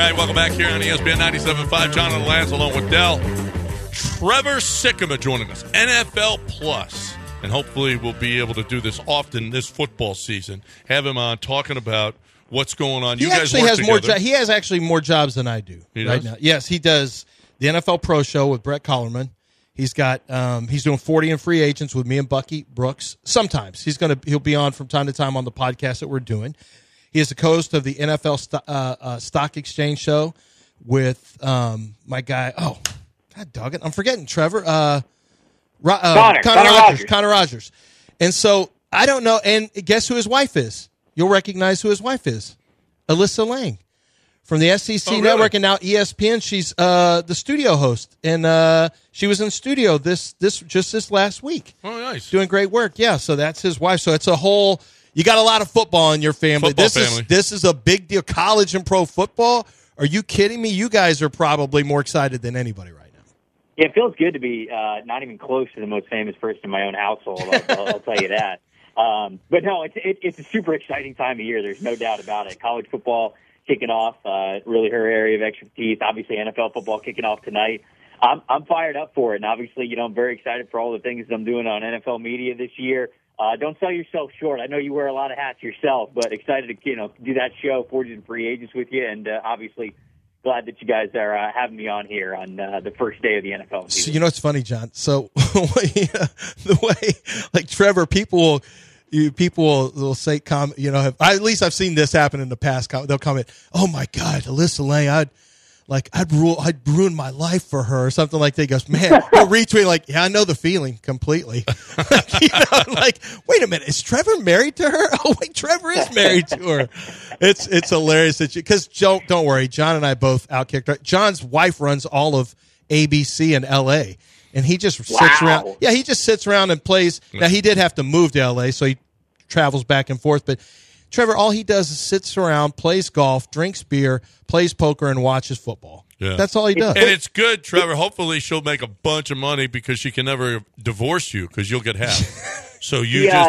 right, welcome back here on ESPN 97.5. John and Lance along with Dell. Trevor Sikkema joining us, NFL Plus. And hopefully we'll be able to do this often this football season. Have him on talking about what's going on. You guys work together. He has actually more jobs than I do right now. Yes, he does the NFL Pro Show with Brett Collerman. He's got he's doing 40 and free agents with me and Bucky Brooks. Sometimes he'll be on from time to time on the podcast that we're doing. He is the host of the NFL Stock Exchange show with my guy. Oh, God dog it, I'm forgetting Trevor. Connor Rogers. And so I don't know. And guess who his wife is? You'll recognize who his wife is. Alyssa Lang from the SEC Network and now ESPN. She's the studio host, and she was in studio this last week. Oh, nice, doing great work. Yeah, so that's his wife. So it's a whole. You got a lot of football in your family. This is a big deal. College and pro football. Are you kidding me? You guys are probably more excited than anybody right now. Yeah, it feels good to be not even close to the most famous person in my own household. I'll tell you that. But no, it's a super exciting time of year. There's no doubt about it. College football kicking off, really her area of expertise. Obviously, NFL football kicking off tonight. I'm fired up for it, and obviously, I'm very excited for all the things that I'm doing on NFL media this year. Don't sell yourself short. I know you wear a lot of hats yourself, but excited to do that show, 40 and free agents with you, and obviously. Glad that you guys are having me on here on the first day of the NFL season. So, it's funny, John. So the way, like Trevor, people will say, at least I've seen this happen in the past. They'll comment, "Oh my God, Alyssa Lang, I'd ruin my life for her," or something like that. He goes, "Man," he'll retweet like, "Yeah, I know the feeling completely." Wait a minute, is Trevor married to her? Oh wait, Trevor is married to her. It's hilarious because don't worry, John and I both outkicked her. John's wife runs all of ABC in LA, and he just sits around. Yeah, he just sits around and plays. Now he did have to move to LA, so he travels back and forth, but. Trevor, all he does is sits around, plays golf, drinks beer, plays poker, and watches football. Yeah. That's all he does. And it's good, Trevor. Hopefully she'll make a bunch of money because she can never divorce you because you'll get half. So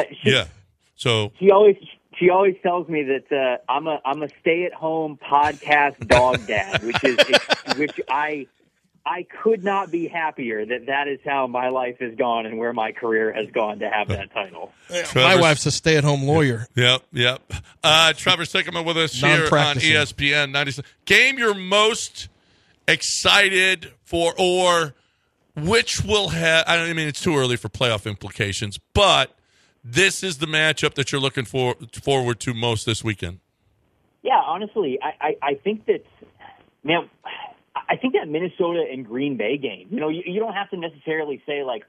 So she always tells me that I'm a stay-at-home podcast dog dad, which I could not be happier that is how my life has gone and where my career has gone to have that title. My wife's a stay-at-home lawyer. Yep. Trevor Sikkema with us here on ESPN 97. Game you're most excited for, or which will have, it's too early for playoff implications, but this is the matchup that you're looking forward to most this weekend. Yeah, honestly, I think that, man, I think that Minnesota and Green Bay game, you don't have to necessarily say like,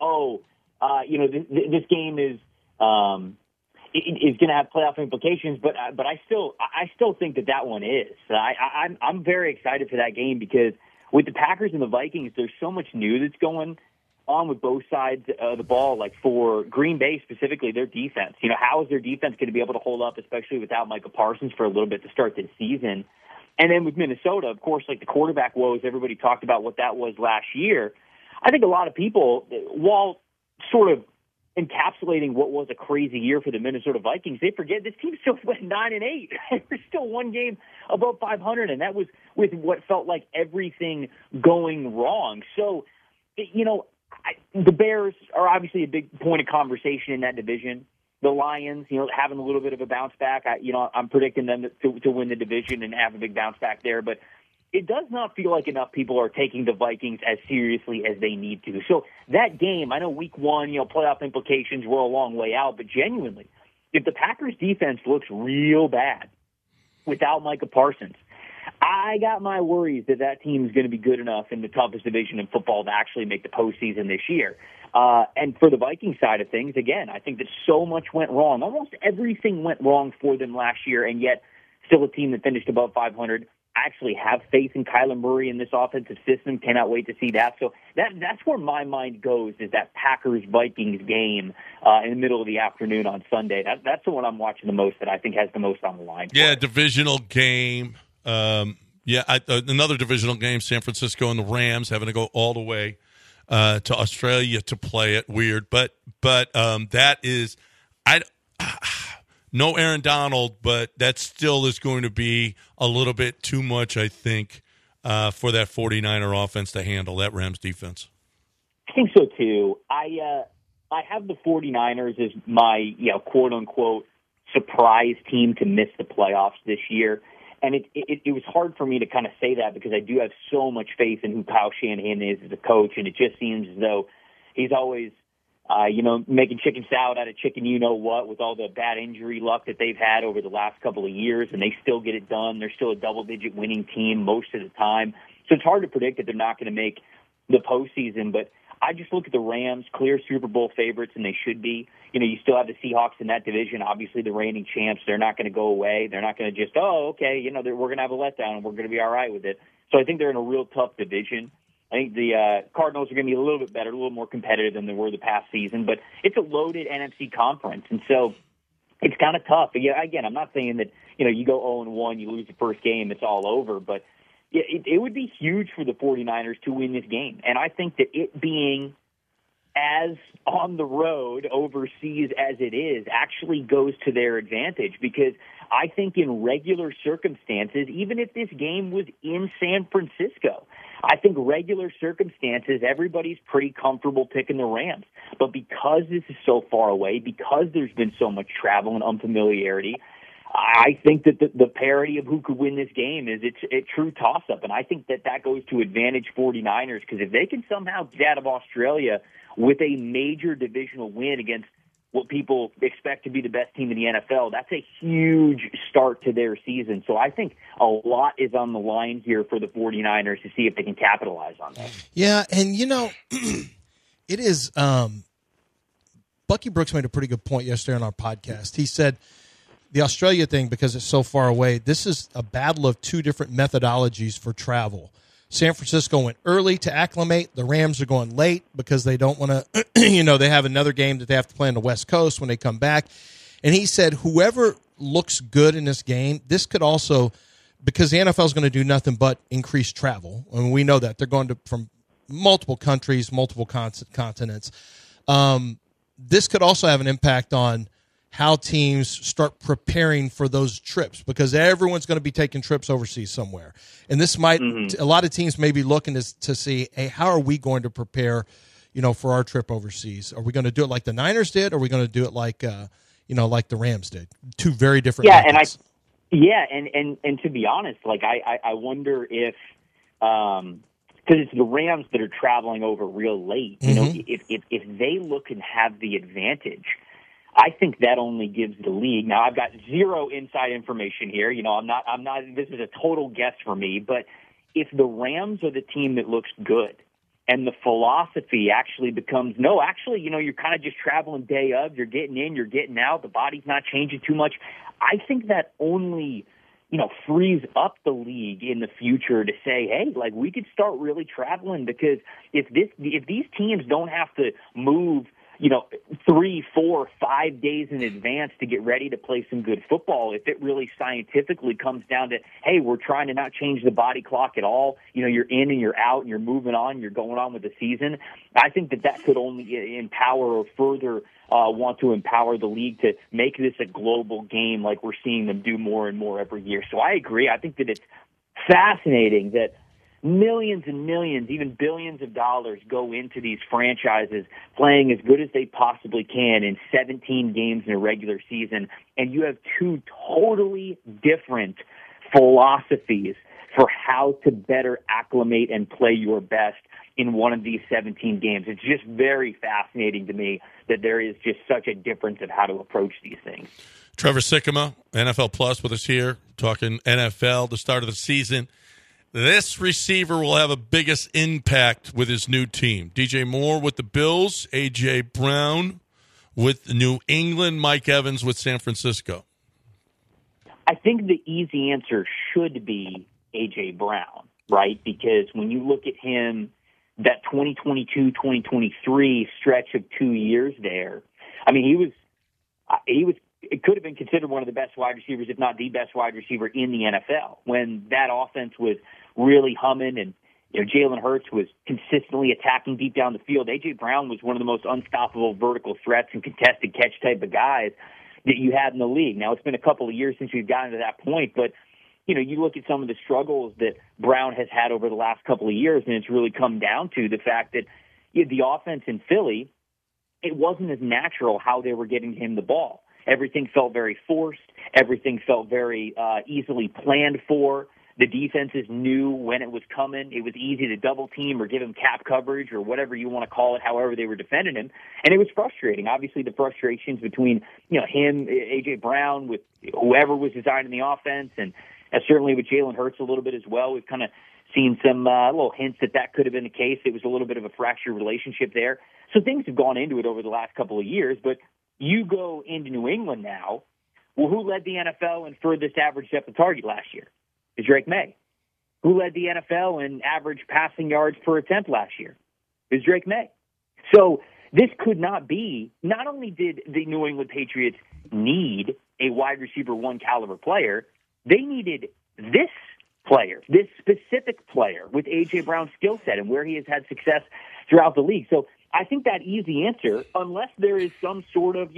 this game is going to have playoff implications, but I still think that one is. I'm very excited for that game because with the Packers and the Vikings, there's so much new that's going on with both sides of the ball. Like for Green Bay specifically, their defense. How is their defense going to be able to hold up, especially without Micah Parsons for a little bit to start this season? And then with Minnesota, of course, like the quarterback woes, everybody talked about what that was last year. I think a lot of people, while sort of encapsulating what was a crazy year for the Minnesota Vikings, they forget this team still went 9-8. There's still one game above 500, and that was with what felt like everything going wrong. So, the Bears are obviously a big point of conversation in that division. The Lions, having a little bit of a bounce back. I'm predicting them to win the division and have a big bounce back there. But it does not feel like enough people are taking the Vikings as seriously as they need to. So that game, I know week one, playoff implications were a long way out. But genuinely, if the Packers defense looks real bad without Micah Parsons, I got my worries that team is going to be good enough in the toughest division in football to actually make the postseason this year. And for the Viking side of things, again, I think that so much went wrong. Almost everything went wrong for them last year, and yet still a team that finished above 500. I actually have faith in Kyler Murray in this offensive system. Cannot wait to see that. So that's where my mind goes, is that Packers-Vikings game in the middle of the afternoon on Sunday. That's the one I'm watching the most, that I think has the most on the line. Yeah, divisional game. Another divisional game, San Francisco and the Rams having to go all the way to Australia to play it. Weird, but that is No Aaron Donald, but that still is going to be a little bit too much, I think, for that 49er offense to handle, that Rams defense. I think so, too. I have the 49ers as my, quote-unquote, surprise team to miss the playoffs this year. And it was hard for me to kind of say that because I do have so much faith in who Kyle Shanahan is as a coach, and it just seems as though he's always, making chicken salad out of chicken you-know-what with all the bad injury luck that they've had over the last couple of years, and they still get it done. They're still a double-digit winning team most of the time. So it's hard to predict that they're not going to make the postseason, but I just look at the Rams, clear Super Bowl favorites, and they should be. You still have the Seahawks in that division, obviously the reigning champs. They're not going to go away. They're not going to just, we're going to have a letdown and we're going to be all right with it. So I think they're in a real tough division. I think the Cardinals are going to be a little bit better, a little more competitive than they were the past season, but it's a loaded NFC conference, and so it's kind of tough. Again, I'm not saying that, you go 0-1, you lose the first game, it's all over, but it would be huge for the 49ers to win this game. And I think that it being as on the road overseas as it is actually goes to their advantage because I think in regular circumstances, even if this game was in San Francisco, I think regular circumstances, everybody's pretty comfortable picking the Rams. But because this is so far away, because there's been so much travel and unfamiliarity, I think that the parity of who could win this game is a true toss-up. And I think that goes to advantage 49ers because if they can somehow get out of Australia with a major divisional win against what people expect to be the best team in the NFL, that's a huge start to their season. So I think a lot is on the line here for the 49ers to see if they can capitalize on that. Yeah, and it is Bucky Brooks made a pretty good point yesterday on our podcast. He said the Australia thing, because it's so far away, this is a battle of two different methodologies for travel. San Francisco went early to acclimate. The Rams are going late because they don't want to, they have another game that they have to play on the West Coast when they come back. And he said whoever looks good in this game, this could also, because the NFL is going to do nothing but increase travel. I mean, we know that. They're going from multiple countries, multiple continents. This could also have an impact on how teams start preparing for those trips because everyone's going to be taking trips overseas somewhere. And this might, a lot of teams may be looking to see, hey, how are we going to prepare, for our trip overseas? Are we going to do it like the Niners did? Or are we going to do it like, like the Rams did? Two very different methods. And to be honest, like I wonder if, because it's the Rams that are traveling over real late, if they look and have the advantage, I think that only gives the league. Now, I've got zero inside information here. I'm not, this is a total guess for me, but if the Rams are the team that looks good and the philosophy actually becomes, you're kind of just traveling day of, you're getting in, you're getting out, the body's not changing too much. I think that only, frees up the league in the future to say, hey, like we could start really traveling because if these teams don't have to move 3, 4, 5 days in advance to get ready to play some good football. If it really scientifically comes down to, hey, we're trying to not change the body clock at all, you're in and you're out and you're moving on, you're going on with the season, I think that could only empower or further want to empower the league to make this a global game like we're seeing them do more and more every year. So I agree. I think that it's fascinating that millions and millions, even billions of dollars go into these franchises playing as good as they possibly can in 17 games in a regular season, and you have two totally different philosophies for how to better acclimate and play your best in one of these 17 games. It's just very fascinating to me that there is just such a difference of how to approach these things. Trevor Sikkema, NFL Plus with us here, talking NFL, the start of the season. This receiver will have a biggest impact with his new team. DJ Moore with the Bills, A.J. Brown with New England, Mike Evans with San Francisco. I think the easy answer should be A.J. Brown, right? Because when you look at him, that 2022-2023 stretch of 2 years there, I mean, he was it could have been considered one of the best wide receivers, if not the best wide receiver in the NFL, when that offense was really humming and Jalen Hurts was consistently attacking deep down the field. A.J. Brown was one of the most unstoppable vertical threats and contested catch type of guys that you had in the league. Now, it's been a couple of years since we've gotten to that point, but you look at some of the struggles that Brown has had over the last couple of years, and it's really come down to the fact that the offense in Philly, it wasn't as natural how they were getting him the ball. Everything felt very forced. Everything felt very easily planned for. The defenses knew when it was coming. It was easy to double team or give him cap coverage or whatever you want to call it, however they were defending him. And it was frustrating. Obviously, the frustrations between him, A.J. Brown, with whoever was designing the offense, and certainly with Jalen Hurts a little bit as well. We've kind of seen some little hints that could have been the case. It was a little bit of a fractured relationship there. So things have gone into it over the last couple of years. But you go into New England now. Well, who led the NFL in furthest average depth of target last year? Is Drake May. Who led the NFL in average passing yards per attempt last year? Is Drake May. So this could not be, not only did the New England Patriots need a wide receiver one caliber player, they needed this player, this specific player with A.J. Brown's skill set and where he has had success throughout the league. So I think that easy answer, unless there is some sort of,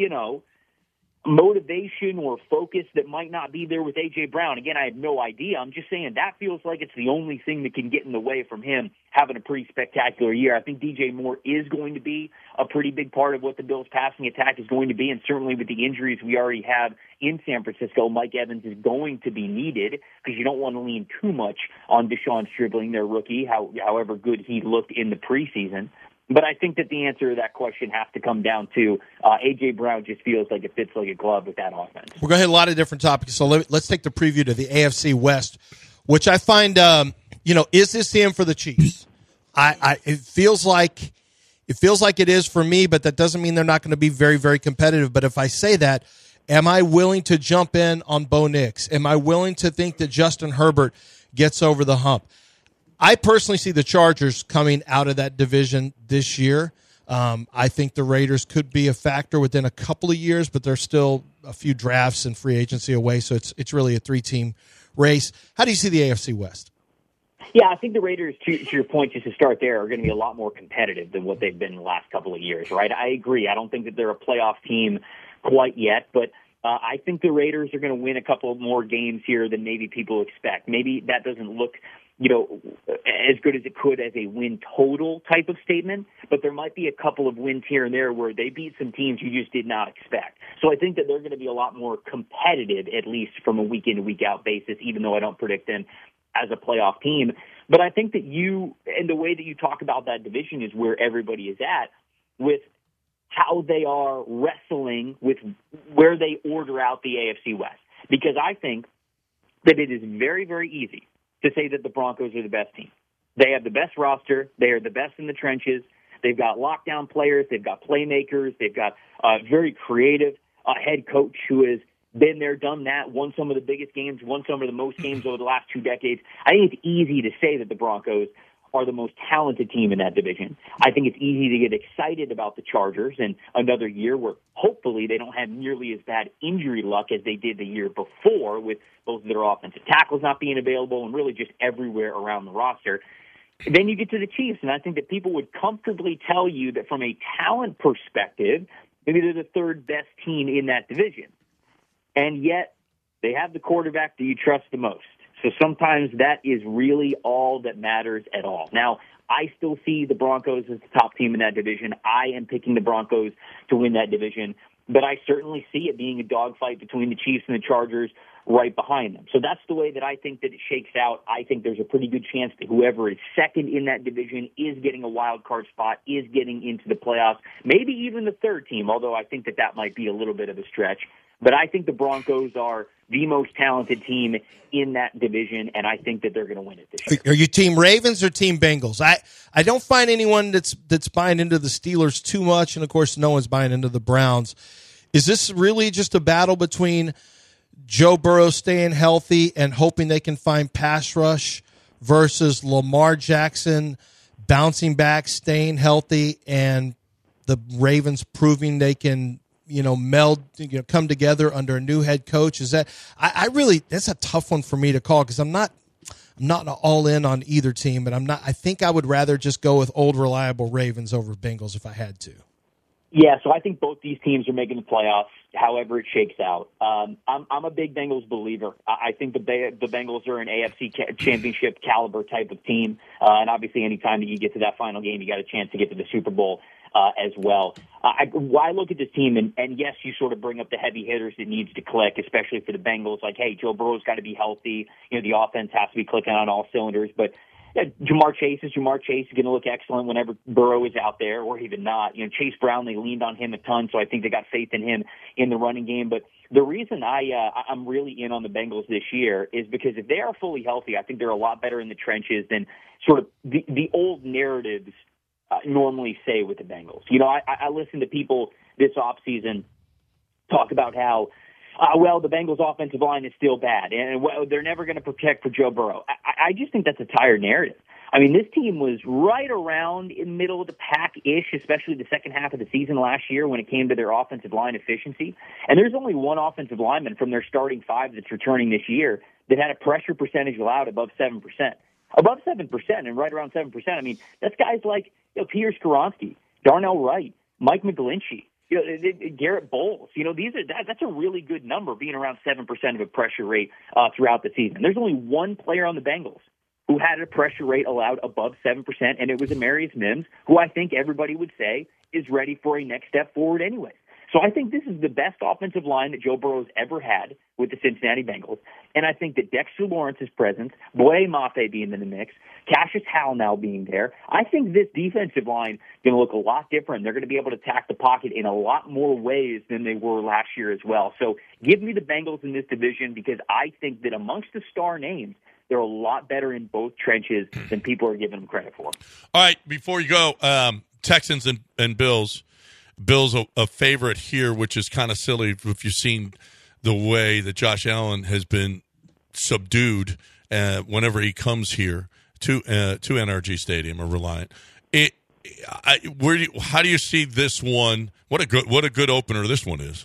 motivation or focus that might not be there with A.J. Brown. Again, I have no idea. I'm just saying that feels like it's the only thing that can get in the way from him having a pretty spectacular year. I think DJ Moore is going to be a pretty big part of what the Bills' passing attack is going to be, and certainly with the injuries we already have in San Francisco, Mike Evans is going to be needed because you don't want to lean too much on Deshaun Stribling, their rookie, however good he looked in the preseason. But I think that the answer to that question has to come down to A.J. Brown just feels like it fits like a glove with that offense. We're going to hit a lot of different topics, so let's take the preview to the AFC West, which I find, is this the end for the Chiefs? It feels like it is for me, but that doesn't mean they're not going to be very, very competitive. But if I say that, am I willing to jump in on Bo Nix? Am I willing to think that Justin Herbert gets over the hump? I personally see the Chargers coming out of that division this year. I think the Raiders could be a factor within a couple of years, but they're still a few drafts and free agency away, so it's really a three-team race. How do you see the AFC West? Yeah, I think the Raiders, to your point, just to start there, are going to be a lot more competitive than what they've been in the last couple of years, right? I agree. I don't think that they're a playoff team quite yet, but I think the Raiders are going to win a couple more games here than maybe people expect. Maybe that doesn't look as good as it could as a win total type of statement, but there might be a couple of wins here and there where they beat some teams you just did not expect. So I think that they're going to be a lot more competitive, at least from a week in and week out basis, even though I don't predict them as a playoff team. But I think that and the way that you talk about that division is where everybody is at with how they are wrestling with where they order out the AFC West. Because I think that it is very, very easy to say that the Broncos are the best team. They have the best roster. They are the best in the trenches. They've got lockdown players. They've got playmakers. They've got a very creative head coach who has been there, done that, won some of the biggest games, won some of the most games over the last 2 decades. I think it's easy to say that the Broncos are the most talented team in that division. I think it's easy to get excited about the Chargers and another year where hopefully they don't have nearly as bad injury luck as they did the year before with both of their offensive tackles not being available and really just everywhere around the roster. Then you get to the Chiefs, and I think that people would comfortably tell you that from a talent perspective, maybe they're the third best team in that division. And yet they have the quarterback that you trust the most. So sometimes that is really all that matters at all. Now, I still see the Broncos as the top team in that division. I am picking the Broncos to win that division, but I certainly see it being a dogfight between the Chiefs and the Chargers right behind them. So that's the way that I think that it shakes out. I think there's a pretty good chance that whoever is second in that division is getting a wild card spot, is getting into the playoffs, maybe even the third team, although I think that might be a little bit of a stretch. But I think the Broncos are the most talented team in that division, and I think that they're going to win it this year. Are you Team Ravens or Team Bengals? I don't find anyone that's buying into the Steelers too much, and, of course, no one's buying into the Browns. Is this really just a battle between Joe Burrow staying healthy and hoping they can find pass rush versus Lamar Jackson bouncing back, staying healthy, and the Ravens proving they can meld, come together under a new head coach? Is that that's a tough one for me to call because I'm not all in on either team, but I think I would rather just go with old reliable Ravens over Bengals if I had to. Yeah, so I think both these teams are making the playoffs, however it shakes out. I'm a big Bengals believer. I think the Bengals are an AFC championship caliber type of team, and obviously any time that you get to that final game, you got a chance to get to the Super Bowl as well. I look at this team, and yes, you sort of bring up the heavy hitters that needs to click, especially for the Bengals. Like, hey, Joe Burrow's got to be healthy. The offense has to be clicking on all cylinders, but yeah, Jamar Chase is going to look excellent whenever Burrow is out there, or even not. Chase Brown, they leaned on him a ton, so I think they got faith in him in the running game. But the reason I'm really in on the Bengals this year is because if they are fully healthy, I think they're a lot better in the trenches than sort of the old narratives normally say with the Bengals. I listen to people this offseason talk about how the Bengals' offensive line is still bad, and they're never going to protect for Joe Burrow. I just think that's a tired narrative. I mean, this team was right around in the middle of the pack-ish, especially the second half of the season last year when it came to their offensive line efficiency. And there's only one offensive lineman from their starting five that's returning this year that had a pressure percentage allowed above 7%. Above 7% and right around 7%. I mean, that's guys like Peter Skoronski, Darnell Wright, Mike McGlinchey, Garrett Bowles. That's a really good number, being around 7% of a pressure rate throughout the season. There's only one player on the Bengals who had a pressure rate allowed above 7%, and it was Amarius Mims, who I think everybody would say is ready for a next step forward anyway. So I think this is the best offensive line that Joe Burrow's ever had with the Cincinnati Bengals. And I think that Dexter Lawrence's presence, Boye Mafe being in the mix, Cassius Howell now being there, I think this defensive line is going to look a lot different. They're going to be able to attack the pocket in a lot more ways than they were last year as well. So give me the Bengals in this division because I think that amongst the star names, they're a lot better in both trenches than people are giving them credit for. All right, before you go, Texans and Bills. Bill's a favorite here, which is kind of silly if you've seen the way that Josh Allen has been subdued whenever he comes here to NRG Stadium or Reliant. How do you see this one? What a good opener this one is.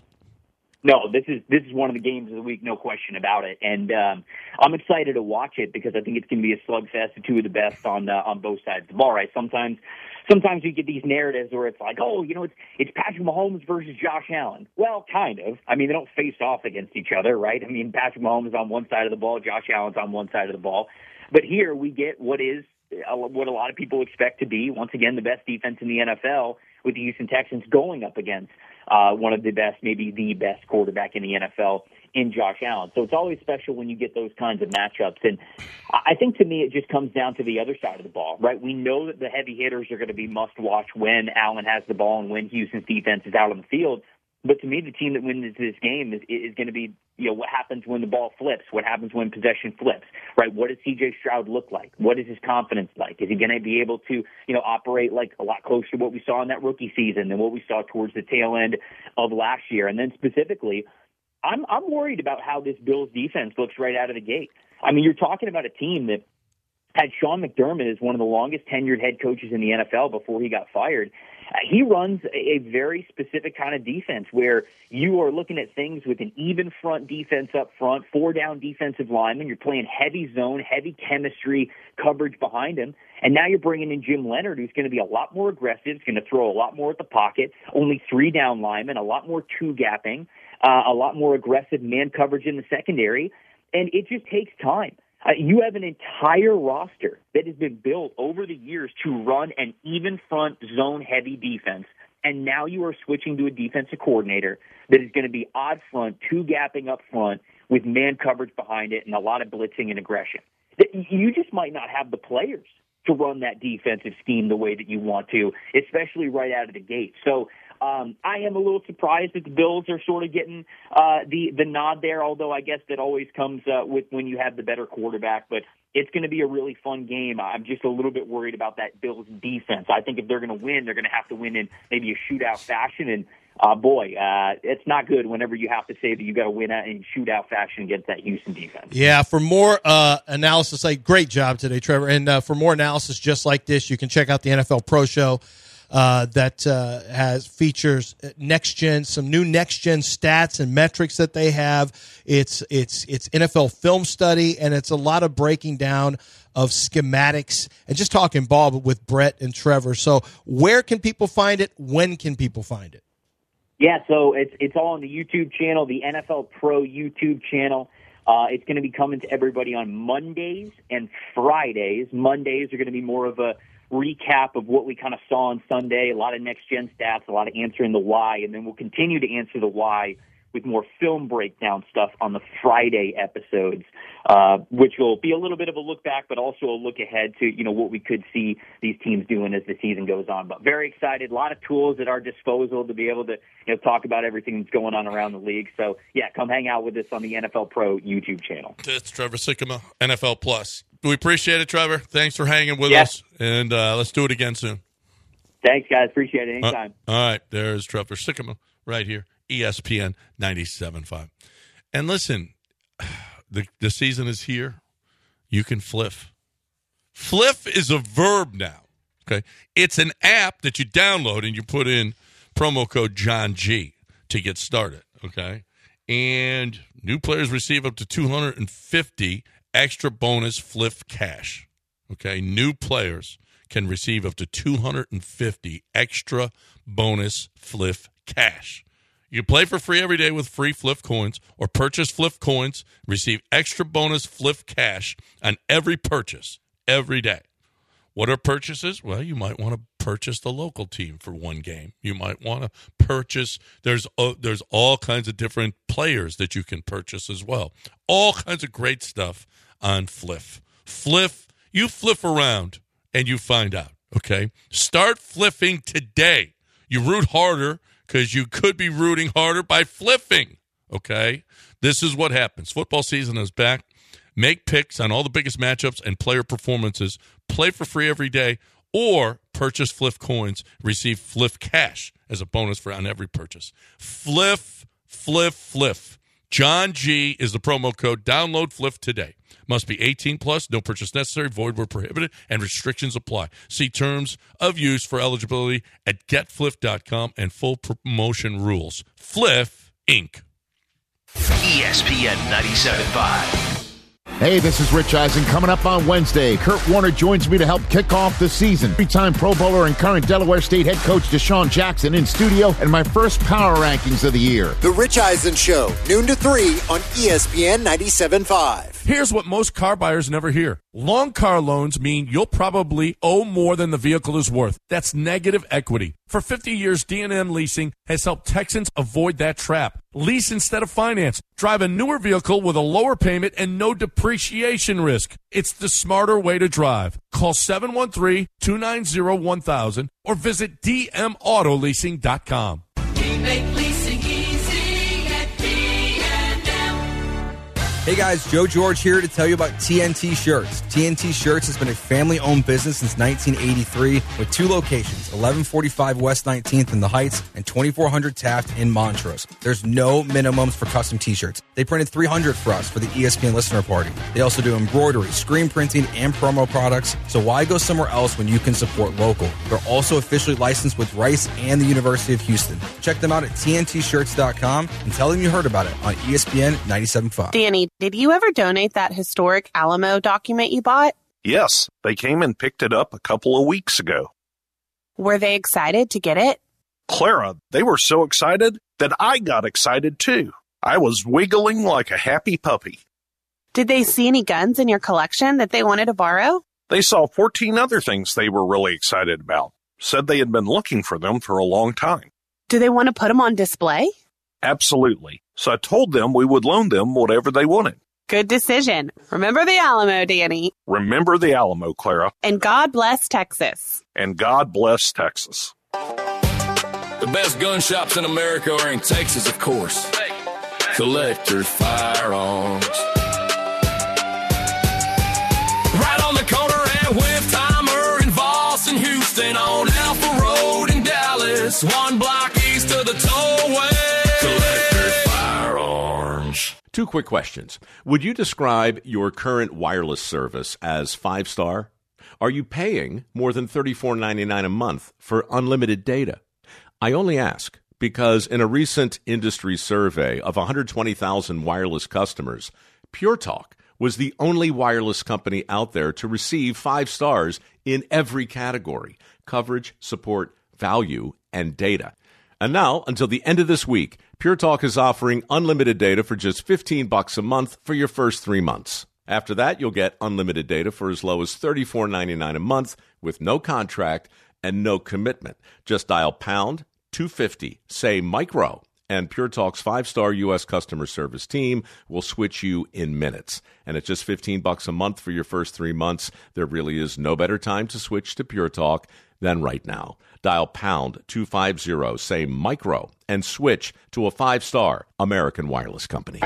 No, this is one of the games of the week, no question about it, and I'm excited to watch it because I think it's going to be a slugfest of two of the best on both sides of the ball. Right? Sometimes you get these narratives where it's like, it's Patrick Mahomes versus Josh Allen. Well, kind of. I mean, they don't face off against each other, right? I mean, Patrick Mahomes is on one side of the ball, Josh Allen's on one side of the ball. But here we get what a lot of people expect to be, once again, the best defense in the NFL with the Houston Texans going up against one of the best, maybe the best quarterback in the NFL in Josh Allen. So it's always special when you get those kinds of matchups. And I think to me it just comes down to the other side of the ball, right? We know that the heavy hitters are going to be must-watch when Allen has the ball and when Houston's defense is out on the field. But to me, the team that wins this game is going to be, what happens when the ball flips, what happens when possession flips, right? What does C.J. Stroud look like? What is his confidence like? Is he going to be able to, operate like a lot closer to what we saw in that rookie season than what we saw towards the tail end of last year? And then specifically, I'm worried about how this Bills defense looks right out of the gate. I mean, you're talking about a team that had Sean McDermott as one of the longest tenured head coaches in the NFL before he got fired. He runs a very specific kind of defense where you are looking at things with an even front defense up front, 4-down defensive linemen. You're playing heavy zone, heavy chemistry coverage behind him. And now you're bringing in Jim Leonard, who's going to be a lot more aggressive, is going to throw a lot more at the pocket, only 3-down linemen, a lot more two-gapping, a lot more aggressive man coverage in the secondary. And it just takes time. You have an entire roster that has been built over the years to run an even front zone heavy defense. And now you are switching to a defensive coordinator that is going to be odd front, two gapping up front with man coverage behind it and a lot of blitzing and aggression. You just might not have the players to run that defensive scheme the way that you want to, especially right out of the gate. So I am a little surprised that the Bills are sort of getting the nod there, although I guess that always comes with when you have the better quarterback. But it's going to be a really fun game. I'm just a little bit worried about that Bills defense. I think if they're going to win, they're going to have to win in maybe a shootout fashion. And, it's not good whenever you have to say that you got to win in shootout fashion against that Houston defense. Yeah, for more analysis, great job today, Trevor. And for more analysis just like this, you can check out the NFL Pro Show. That features some new next gen stats and metrics that they have. It's NFL film study, and it's a lot of breaking down of schematics and just talking ball with Brett and Trevor. So where can people find it? When can people find it? Yeah, so it's all on the YouTube channel, the NFL Pro YouTube channel. It's going to be coming to everybody on Mondays and Fridays. Mondays are going to be more of a recap of what we kind of saw on Sunday, a lot of next-gen stats, a lot of answering the why, and then we'll continue to answer the why with more film breakdown stuff on the Friday episodes, which will be a little bit of a look back, but also a look ahead to, what we could see these teams doing as the season goes on. But very excited, a lot of tools at our disposal to be able to, talk about everything that's going on around the league. So, yeah, come hang out with us on the NFL Pro YouTube channel. It's Trevor Sikkema, NFL Plus. We appreciate it, Trevor. Thanks for hanging with us, and let's do it again soon. Thanks, guys. Appreciate it. Anytime. All right, there's Trevor Sikkema right here. ESPN 97.5. And listen, the season is here. You can fliff. Fliff is a verb now. Okay, it's an app that you download and you put in promo code John G to get started. Okay, and new players receive up to $250 extra bonus fliff cash. Okay, new players can receive up to $250 extra bonus fliff cash. You play for free every day with free Fliff coins or purchase Fliff coins, receive extra bonus Fliff cash on every purchase every day. What are purchases? Well, you might want to purchase the local team for one game. You might want to purchase, there's all kinds of different players that you can purchase as well. All kinds of great stuff on Fliff. Fliff, you fliff around and you find out, okay? Start fliffing today. You root harder because you could be rooting harder by flipping, okay? This is what happens. Football season is back. Make picks on all the biggest matchups and player performances. Play for free every day or purchase Fliff coins. Receive Fliff cash as a bonus on every purchase. Fliff, Fliff, Fliff. John G is the promo code. Download Fliff today. Must be 18 plus, no purchase necessary, void where prohibited, and restrictions apply. See terms of use for eligibility at getfliff.com and full promotion rules. Fliff, Inc. ESPN 97.5. Hey, this is Rich Eisen. Coming up on Wednesday, Kurt Warner joins me to help kick off the season. Three-time Pro Bowler and current Delaware State head coach Deshaun Jackson in studio, and my first power rankings of the year. The Rich Eisen Show, noon to 3 on ESPN 97.5. Here's what most car buyers never hear. Long car loans mean you'll probably owe more than the vehicle is worth. That's negative equity. For 50 years, D&M Leasing has helped Texans avoid that trap. Lease instead of finance. Drive a newer vehicle with a lower payment and no depreciation risk. It's the smarter way to drive. Call 713-290-1000 or visit dmautoleasing.com. We make leasing easy at D&M. Hey guys, Joe George here to tell you about TNT Shirts. TNT Shirts has been a family-owned business since 1983 with two locations, 1145 West 19th in the Heights and 2400 Taft in Montrose. There's no minimums for custom t-shirts. They printed 300 for us for the ESPN listener party. They also do embroidery, screen printing, and promo products, so why go somewhere else when you can support local? They're also officially licensed with Rice and the University of Houston. Check them out at tntshirts.com and tell them you heard about it on ESPN 97.5. Danny, did you ever donate that historic Alamo document you bought? Yes, they came and picked it up a couple of weeks ago. Were they excited to get it? Clara, they were so excited that I got excited too. I was wiggling like a happy puppy. Did they see any guns in your collection that they wanted to borrow? They saw 14 other things they were really excited about. Said they had been looking for them for a long time. Do they want to put them on display? Absolutely. So I told them we would loan them whatever they wanted. Good decision. Remember the Alamo, Danny. Remember the Alamo, Clara. And God bless Texas. And God bless Texas. The best gun shops in America are in Texas, of course. Collector's Firearms. Right on the corner at Whiff-Timer in Voss and Houston on Alpha Road in Dallas. One block east of the tollway. Collector's Firearms. Two quick questions. Would you describe your current wireless service as 5-star? Are you paying more than $34.99 a month for unlimited data? I only ask because in a recent industry survey of 120,000 wireless customers, Pure Talk was the only wireless company out there to receive 5 stars in every category: coverage, support, value, and data. And now, until the end of this week, Pure Talk is offering unlimited data for just $15 a month for your first 3 months. After that, you'll get unlimited data for as low as $34.99 a month with no contract and no commitment. Just dial pound 250, say micro, and Pure Talk's 5-star U.S. customer service team will switch you in minutes. And at just $15 a month for your first 3 months, there really is no better time to switch to Pure Talk than right now. Dial pound 250, say micro, and switch to a 5-star American wireless company.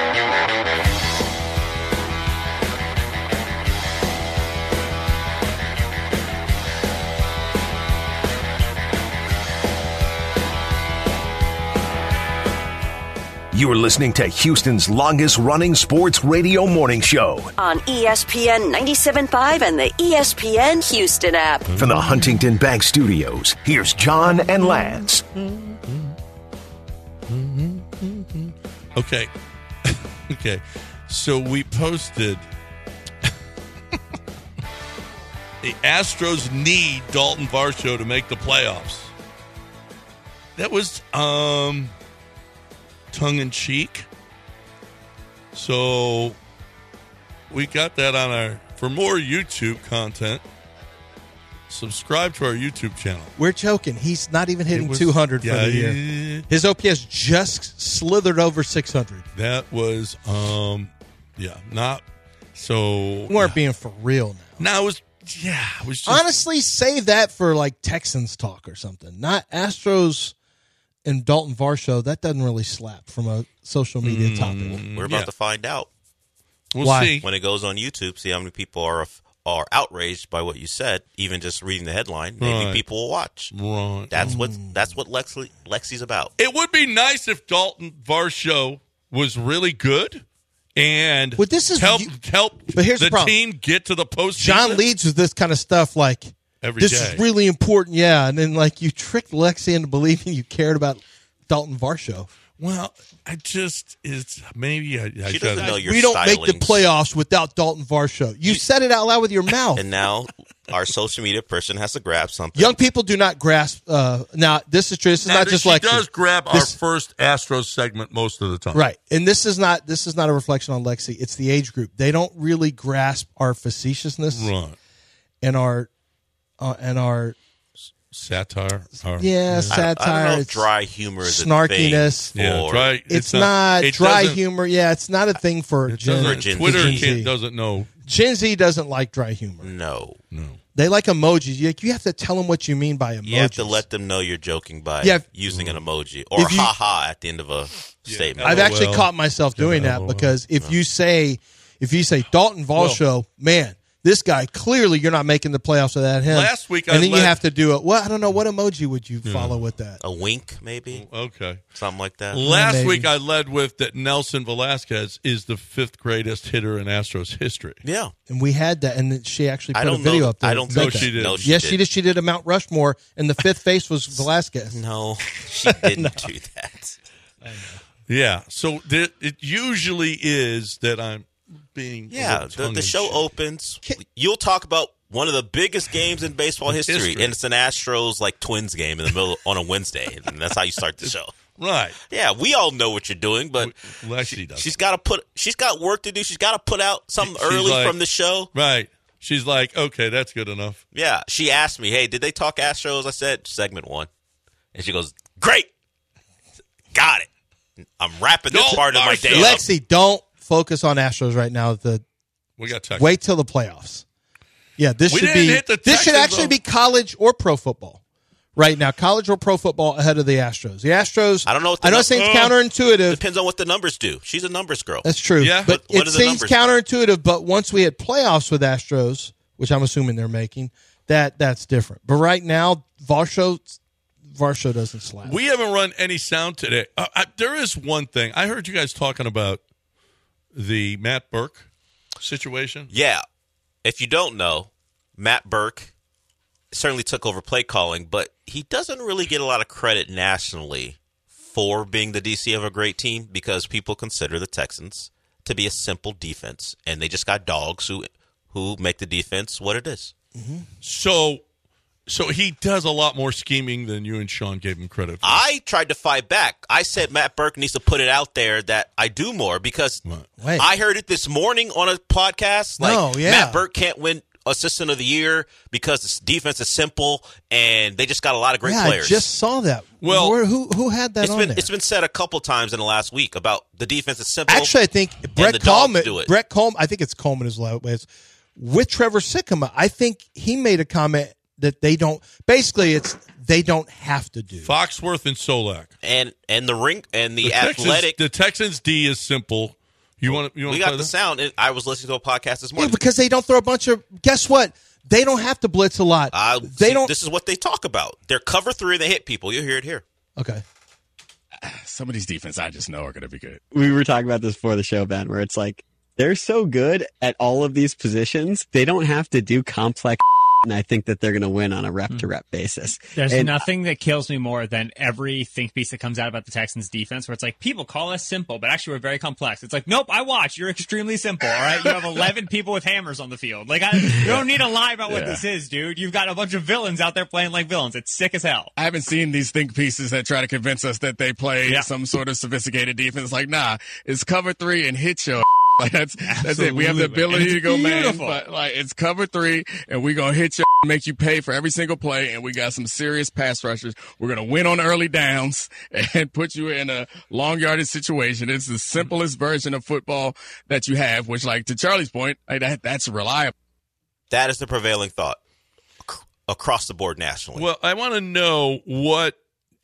You're listening to Houston's longest-running sports radio morning show on ESPN 97.5 and the ESPN Houston app. From the Huntington Bank Studios, here's John and Lance. Okay. Okay. So we posted the Astros need Dalton Varsho to make the playoffs. That was tongue-in-cheek. So we got that on our... For more YouTube content, subscribe to our YouTube channel. We're joking. He's not even hitting 200 for the year. His OPS just slithered over 600. That was, not so... We weren't being for real now. No, it was just... Honestly, save that for, like, Texans talk or something. Not Astros and Dalton Varsho. That doesn't really slap from a social media topic. We're about to find out. We'll see. When it goes on YouTube, see how many people are outraged by what you said, even just reading the headline. Maybe people will watch. Right. That's what Lexi's about. It would be nice if Dalton Varsho was really good and help but here's the team get to the postseason. John leads with this kind of stuff like, this is really important, and then like you tricked Lexi into believing you cared about Dalton Varsho. Well, she doesn't know your We don't make the playoffs without Dalton Varsho. You said it out loud with your mouth. And now our social media person has to grab something. Young people do not grasp. Now, this is true. This is not just Lexi. She does grab our first Astros segment most of the time. Right. And this is not a reflection on Lexi. It's the age group. They don't really grasp our facetiousness and our satire. Satire. I don't know if dry humor is snarkiness. A thing for, it's not dry humor. Yeah, it's not a thing for Gen Twitter doesn't know. Gen Z doesn't like dry humor. No. They like emojis. You have to tell them what you mean by emojis. You have to let them know you're joking by using an emoji or ha-ha at the end of a statement. I've actually caught myself doing that because if you say Dalton Varsho, man, this guy, clearly you're not making the playoffs without him. Last week and then you have to do it. Well, I don't know. What emoji would you follow with that? A wink, maybe? Okay. Something like that. Last week I led with that Nelson Velasquez is the 5th greatest hitter in Astros history. Yeah. And we had that, and then she actually put a video up there. I don't think she did. No, yes, she did. She did a Mount Rushmore, and the 5th face was Velasquez. No, she didn't do that. I know. Yeah. So it usually is that I'm being the show opens. You'll talk about one of the biggest games in baseball history. And it's an Astros Twins game in the middle on a Wednesday, and that's how you start the show. Right. Yeah, we all know what you're doing, but Lexi does. She's got work to do. She's got to put out something early from the show. Right. She's like, okay, that's good enough. Yeah. She asked me, hey, did they talk Astros? I said, segment 1. And she goes, great. Got it. I'm wrapping this part of my day up. Lexi, don't focus on Astros right now. We got Texas. Wait till the playoffs. Yeah, this should actually be college or pro football right now. College or pro football ahead of the Astros. The Astros. I don't know. I know it seems counterintuitive. Depends on what the numbers do. She's a numbers girl. That's true. Yeah, but it seems counterintuitive. But once we had playoffs with Astros, which I'm assuming they're making, that's different. But right now, Varsho doesn't slap. We haven't run any sound today. There is one thing I heard you guys talking about. The Matt Burke situation? Yeah. If you don't know, Matt Burke certainly took over play calling, but he doesn't really get a lot of credit nationally for being the DC of a great team because people consider the Texans to be a simple defense, and they just got dogs who make the defense what it is. Mm-hmm. So he does a lot more scheming than you and Sean gave him credit for. I tried to fight back. I said Matt Burke needs to put it out there that I do more because I heard it this morning on a podcast. Matt Burke can't win Assistant of the Year because this defense is simple and they just got a lot of great players. I just saw that. Well, who had that on there? It's been said a couple times in the last week about the defense is simple. Actually, I think Brett Coleman. I think it's Coleman is with Trevor Sikkema. I think he made a comment that they don't. Basically, they don't have to do. Foxworth and Solak and the athletic. The Texans D is simple. You want? We got the sound. I was listening to a podcast this morning. Yeah, because they don't throw a bunch of. Guess what? They don't have to blitz a lot. Don't. This is what they talk about. They're cover 3 and they hit people. You'll hear it here. Okay. Some of these defense I just know are going to be good. We were talking about this before the show, Ben, where it's like they're so good at all of these positions. They don't have to do complex. And I think that they're going to win on a rep-to-rep basis. There's nothing that kills me more than every think piece that comes out about the Texans' defense where it's like, people call us simple, but actually we're very complex. It's like, nope, I watch. You're extremely simple, all right? You have 11 people with hammers on the field. You don't need to lie about what this is, dude. You've got a bunch of villains out there playing like villains. It's sick as hell. I haven't seen these think pieces that try to convince us that they play some sort of sophisticated defense. Like, nah, it's cover 3 and hit your that's it. We have the ability to go man, but it's cover 3, and we're gonna hit you, make you pay for every single play, and we got some serious pass rushers. We're gonna win on early downs and put you in a long yardage situation. It's the simplest version of football that you have, which, to Charlie's point, that's reliable. That is the prevailing thought across the board nationally. Well, I want to know what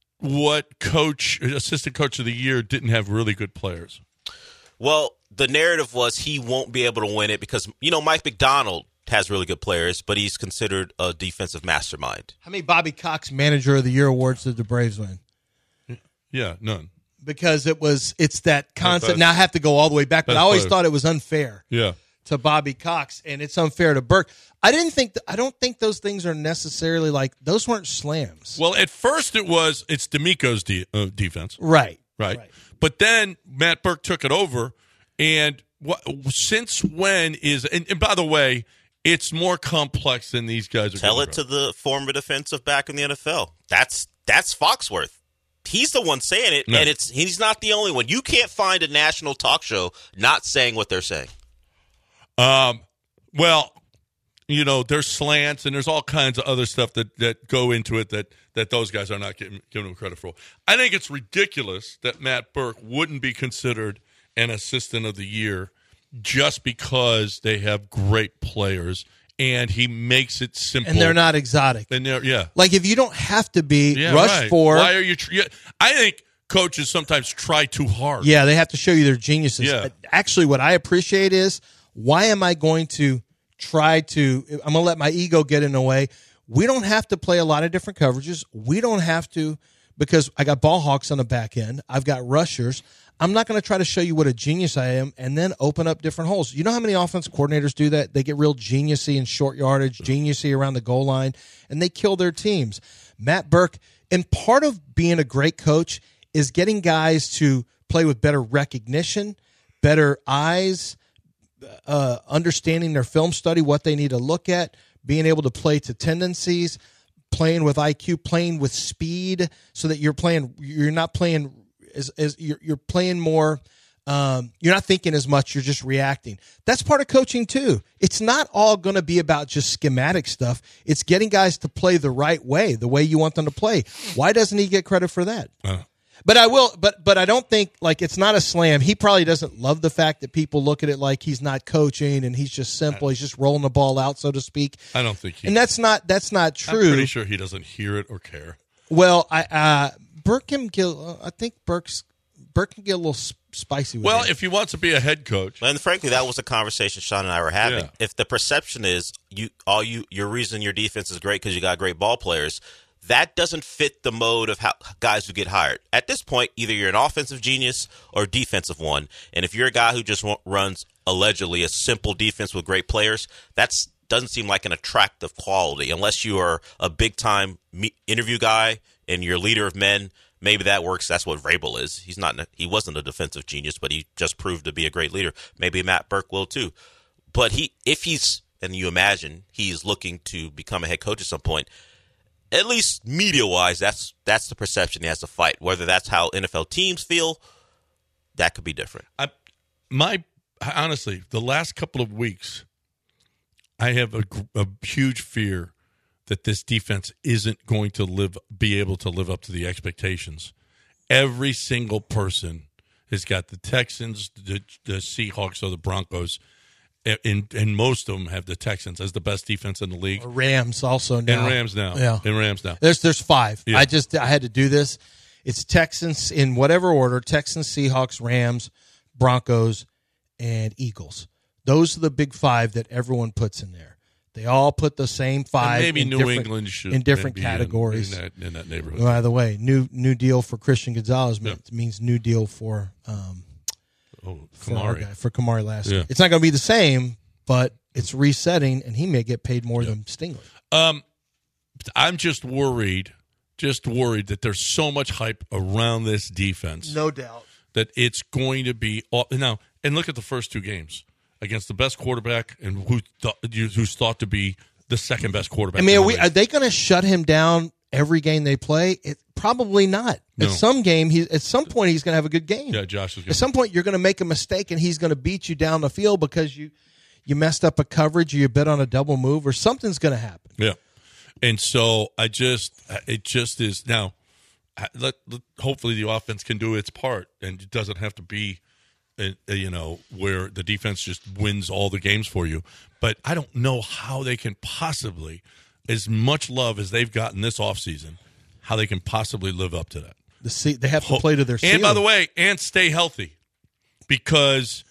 assistant coach of the year didn't have really good players. Well, the narrative was he won't be able to win it because, Mike McDonald has really good players, but he's considered a defensive mastermind. How many Bobby Cox Manager of the Year awards did the Braves win? Yeah, none. Because it's that concept. Now I have to go all the way back, but I always thought it was unfair. Yeah. To Bobby Cox, and it's unfair to Burke. I don't think those things are necessarily those weren't slams. Well, at first it's D'Amico's defense. Right. But then Matt Burke took it over, and since when is – and by the way, it's more complex than these guys are Tell it to the former defensive back in the NFL. That's Foxworth. He's the one saying it, and he's not the only one. You can't find a national talk show not saying what they're saying. Well, there's slants and there's all kinds of other stuff that go into it that those guys are not giving him credit for. I think it's ridiculous that Matt Burke wouldn't be considered an assistant of the year just because they have great players and he makes it simple. And they're not exotic. And if you don't have to be rushed for. Why are you? I think coaches sometimes try too hard. Yeah, they have to show you their geniuses. Yeah. Actually, what I appreciate is, why am I going to I'm going to let my ego get in the way? We don't have to play a lot of different coverages. We don't have to, because I got ball hawks on the back end. I've got rushers. I'm not going to try to show you what a genius I am and then open up different holes. You know how many offensive coordinators do that? They get real geniusy in short yardage, geniusy around the goal line, and they kill their teams. Matt Burke, and part of being a great coach is getting guys to play with better recognition, better eyes, understanding their film study, what they need to look at, being able to play to tendencies, playing with IQ, playing with speed, so that you're not playing as you're playing more. You're not thinking as much. You're just reacting. That's part of coaching too. It's not all going to be about just schematic stuff. It's getting guys to play the right way, the way you want them to play. Why doesn't he get credit for that? But I will. But I don't think it's not a slam. He probably doesn't love the fact that people look at it like he's not coaching and he's just simple. He's just rolling the ball out, so to speak. I don't think. And that's not true. I'm pretty sure he doesn't hear it or care. Well, Burke can get. I think Burke can get a little spicy with Well, it. if he wants to be a head coach. And frankly, that was a conversation Sean and I were having. Yeah. If the perception is your reason your defense is great because you got great ball players, that doesn't fit the mode of how guys who get hired. At this point, either you're an offensive genius or defensive one. And if you're a guy who just runs, allegedly, a simple defense with great players, that doesn't seem like an attractive quality unless you are a big-time interview guy and you're a leader of men. Maybe that works. That's what Vrabel is. He wasn't a defensive genius, but he just proved to be a great leader. Maybe Matt Burke will too. But and you imagine he's looking to become a head coach at some point, at least media-wise, that's the perception he has to fight. Whether that's how NFL teams feel, that could be different. Honestly, the last couple of weeks, I have a huge fear that this defense isn't going to be able to live up to the expectations. Every single person has got the Texans, the Seahawks, or the Broncos, and most of them have the Texans as the best defense in the league. Rams also now. And Rams now. Yeah. And Rams now. There's 5. Yeah. I had to do this. It's Texans in whatever order: Texans, Seahawks, Rams, Broncos, and Eagles. Those are the big 5 that everyone puts in there. They all put the same 5 and maybe New England should in different categories. In that neighborhood. By the way, new deal for Christian Gonzalez means new deal for Kamari. For Kamari last year. It's not going to be the same, but it's resetting, and he may get paid more than Stingley. I'm just worried that there's so much hype around this defense. No doubt. That it's going to be now. And look at the first 2 games against the best quarterback and who's thought to be the second best quarterback. I mean, are they going to shut him down every game they play? Probably not. No. At some point he's going to have a good game. Yeah, Josh is. At some point you're going to make a mistake and he's going to beat you down the field because you messed up a coverage or you bet on a double move or something's going to happen. Yeah, and so it just is now. Hopefully the offense can do its part and it doesn't have to be, where the defense just wins all the games for you. But I don't know how they can possibly, as much love as they've gotten this offseason, how they can possibly live up to that. They have to play to their ceiling. And by the way, stay healthy because,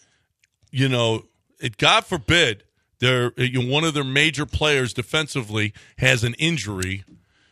God forbid, one of their major players defensively has an injury.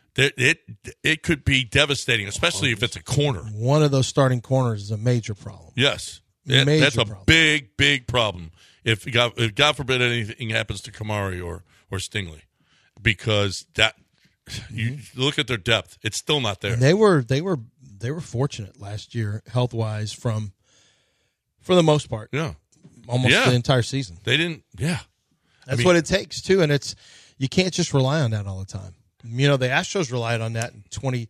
It could be devastating, especially if it's a corner. One of those starting corners is a major problem. Yes. That's a big, big problem. If God forbid anything happens to Kamari or Stingley, because you look at their depth, it's still not there. And they were fortunate last year health wise for the most part. Yeah. Almost the entire season. They didn't. Yeah. That's what it takes too, and you can't just rely on that all the time. The Astros relied on that in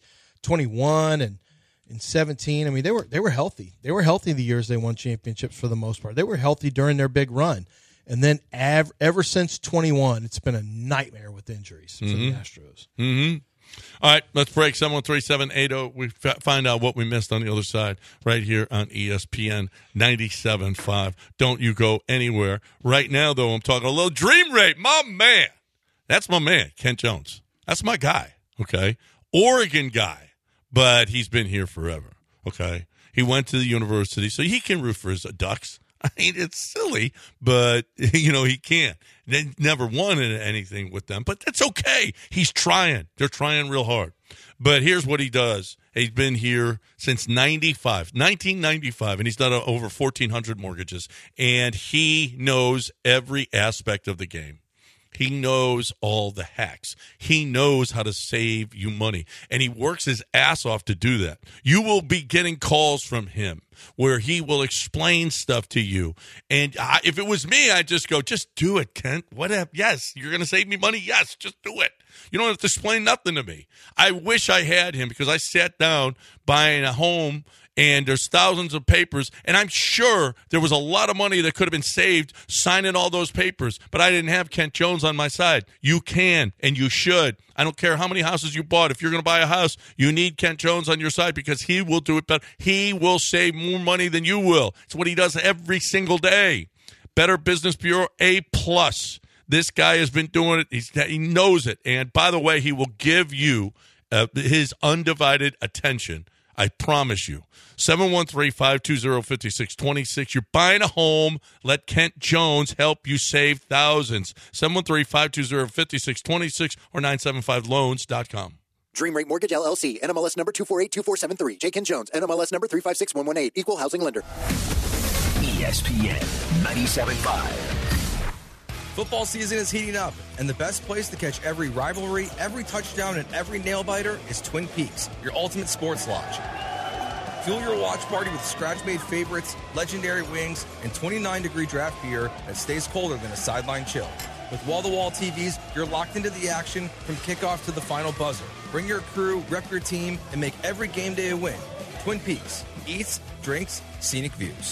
2021 and in 17. I mean, they were healthy. They were healthy the years they won championships for the most part. They were healthy during their big run. And then ever since 21, it's been a nightmare with injuries for the Astros. Mm-hmm. All right, let's break. 713-780. We find out what we missed on the other side right here on ESPN 97.5. Don't you go anywhere. Right now, though, I'm talking a little Dream Rate. My man. That's my man, Kent Jones. That's my guy, okay? Oregon guy, but he's been here forever, okay? He went to the university, so he can root for his Ducks. I mean, it's silly, but, he can't. They never won anything with them, but that's okay. He's trying. They're trying real hard. But here's what he does. He's been here since 1995, and he's done over 1,400 mortgages, and he knows every aspect of the game. He knows all the hacks. He knows how to save you money, and he works his ass off to do that. You will be getting calls from him where he will explain stuff to you. And if it was me, I'd just go, just do it, Kent. Whatever. Yes, you're going to save me money? Yes, just do it. You don't have to explain nothing to me. I wish I had him because I sat down buying a home, and there's thousands of papers, and I'm sure there was a lot of money that could have been saved signing all those papers, but I didn't have Kent Jones on my side. You can, and you should. I don't care how many houses you bought. If you're going to buy a house, you need Kent Jones on your side because he will do it better. He will save more money than you will. It's what he does every single day. Better Business Bureau, A+. This guy has been doing it. He knows it. And by the way, he will give you his undivided attention. I promise you. 713-520-5626. You're buying a home. Let Kent Jones help you save thousands. 713-520-5626 or 975loans.com. Dream Rate Mortgage, LLC. NMLS number 2482473. J. Kent Jones. NMLS number 356118. Equal housing lender. ESPN 97.5. Football season is heating up, and the best place to catch every rivalry, every touchdown, and every nail-biter is Twin Peaks, your ultimate sports lodge. Fuel your watch party with scratch-made favorites, legendary wings, and 29-degree draft beer that stays colder than a sideline chill. With wall-to-wall TVs, you're locked into the action from kickoff to the final buzzer. Bring your crew, rep your team, and make every game day a win. Twin Peaks. Eats, drinks, scenic views.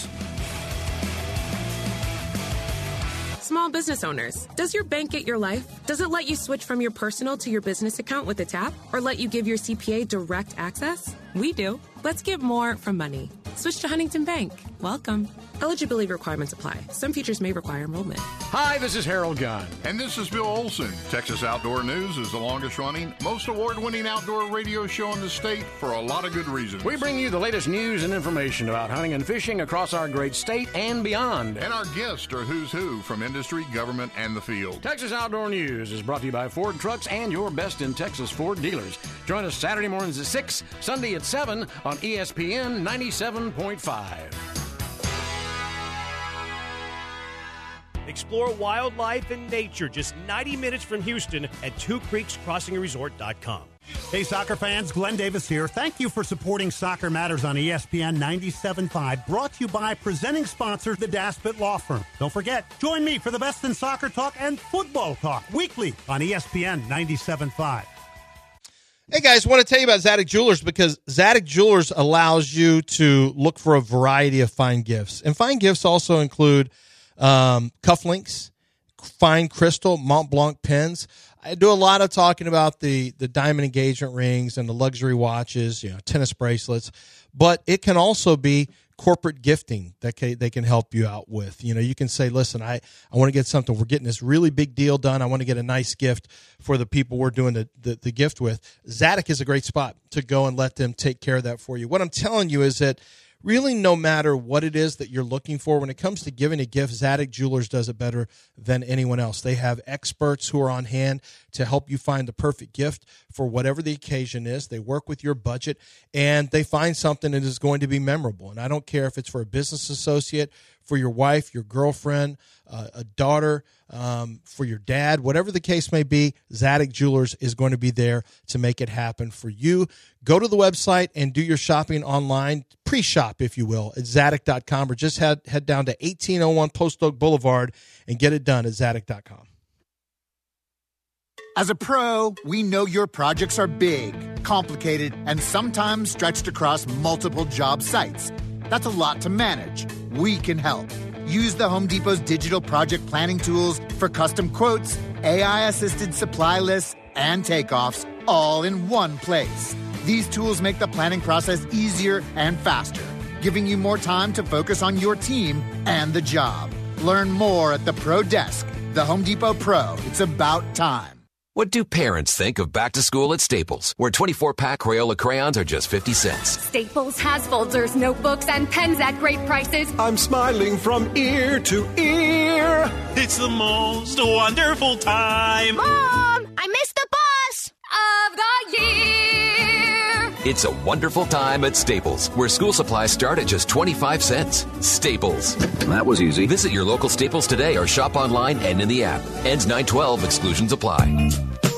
Small business owners, does your bank get your life? Does it let you switch from your personal to your business account with a tap? Or let you give your CPA direct access? We do. Let's get more from money. Switch to Huntington Bank. Welcome. Eligibility requirements apply. Some features may require enrollment. Hi, this is Harold Gunn. And this is Bill Olson. Texas Outdoor News is the longest running, most award-winning outdoor radio show in the state for a lot of good reasons. We bring you the latest news and information about hunting and fishing across our great state and beyond. And our guests are who's who from industry, government, and the field. Texas Outdoor News is brought to you by Ford Trucks and your best in Texas Ford dealers. Join us Saturday mornings at 6, Sunday at 7 on ESPN 97.5. Explore wildlife and nature just 90 minutes from Houston at twocreekscrossingresort.com. Hey, soccer fans, Glenn Davis here. Thank you for supporting Soccer Matters on ESPN 97.5, brought to you by presenting sponsor, the Daspit Law Firm. Don't forget, join me for the best in soccer talk and football talk weekly on ESPN 97.5. Hey guys, I want to tell you about Zadig Jewelers because Zadig Jewelers allows you to look for a variety of fine gifts. And fine gifts also include cufflinks, fine crystal, Mont Blanc pins. I do a lot of talking about the diamond engagement rings and the luxury watches, tennis bracelets, but it can also be corporate gifting that they can help you out with. You can say, listen, I want to get something. We're getting this really big deal done. I want to get a nice gift for the people we're doing the gift with. Zadig is a great spot to go and let them take care of that for you. What I'm telling you is that really, no matter what it is that you're looking for, when it comes to giving a gift, Zadig Jewelers does it better than anyone else. They have experts who are on hand to help you find the perfect gift for whatever the occasion is. They work with your budget, and they find something that is going to be memorable. And I don't care if it's for a business associate, for your wife, your girlfriend, a daughter, for your dad, whatever the case may be, Zadig Jewelers is going to be there to make it happen for you. Go to the website and do your shopping online, pre-shop, if you will, at Zadig.com, or just head down to 1801 Post Oak Boulevard and get it done at Zadig.com. As a pro, we know your projects are big, complicated, and sometimes stretched across multiple job sites. That's a lot to manage. We can help. Use the Home Depot's digital project planning tools for custom quotes, AI-assisted supply lists, and takeoffs all in one place. These tools make the planning process easier and faster, giving you more time to focus on your team and the job. Learn more at the Pro Desk. The Home Depot Pro. It's about time. What do parents think of back to school at Staples, where 24-pack Crayola crayons are just 50 cents? Staples has folders, notebooks, and pens at great prices. I'm smiling from ear to ear. It's the most wonderful time. Mom, I missed the bus of the year. It's a wonderful time at Staples, where school supplies start at just 25 cents. Staples. That was easy. Visit your local Staples today or shop online and in the app. Ends 9/12. Exclusions apply.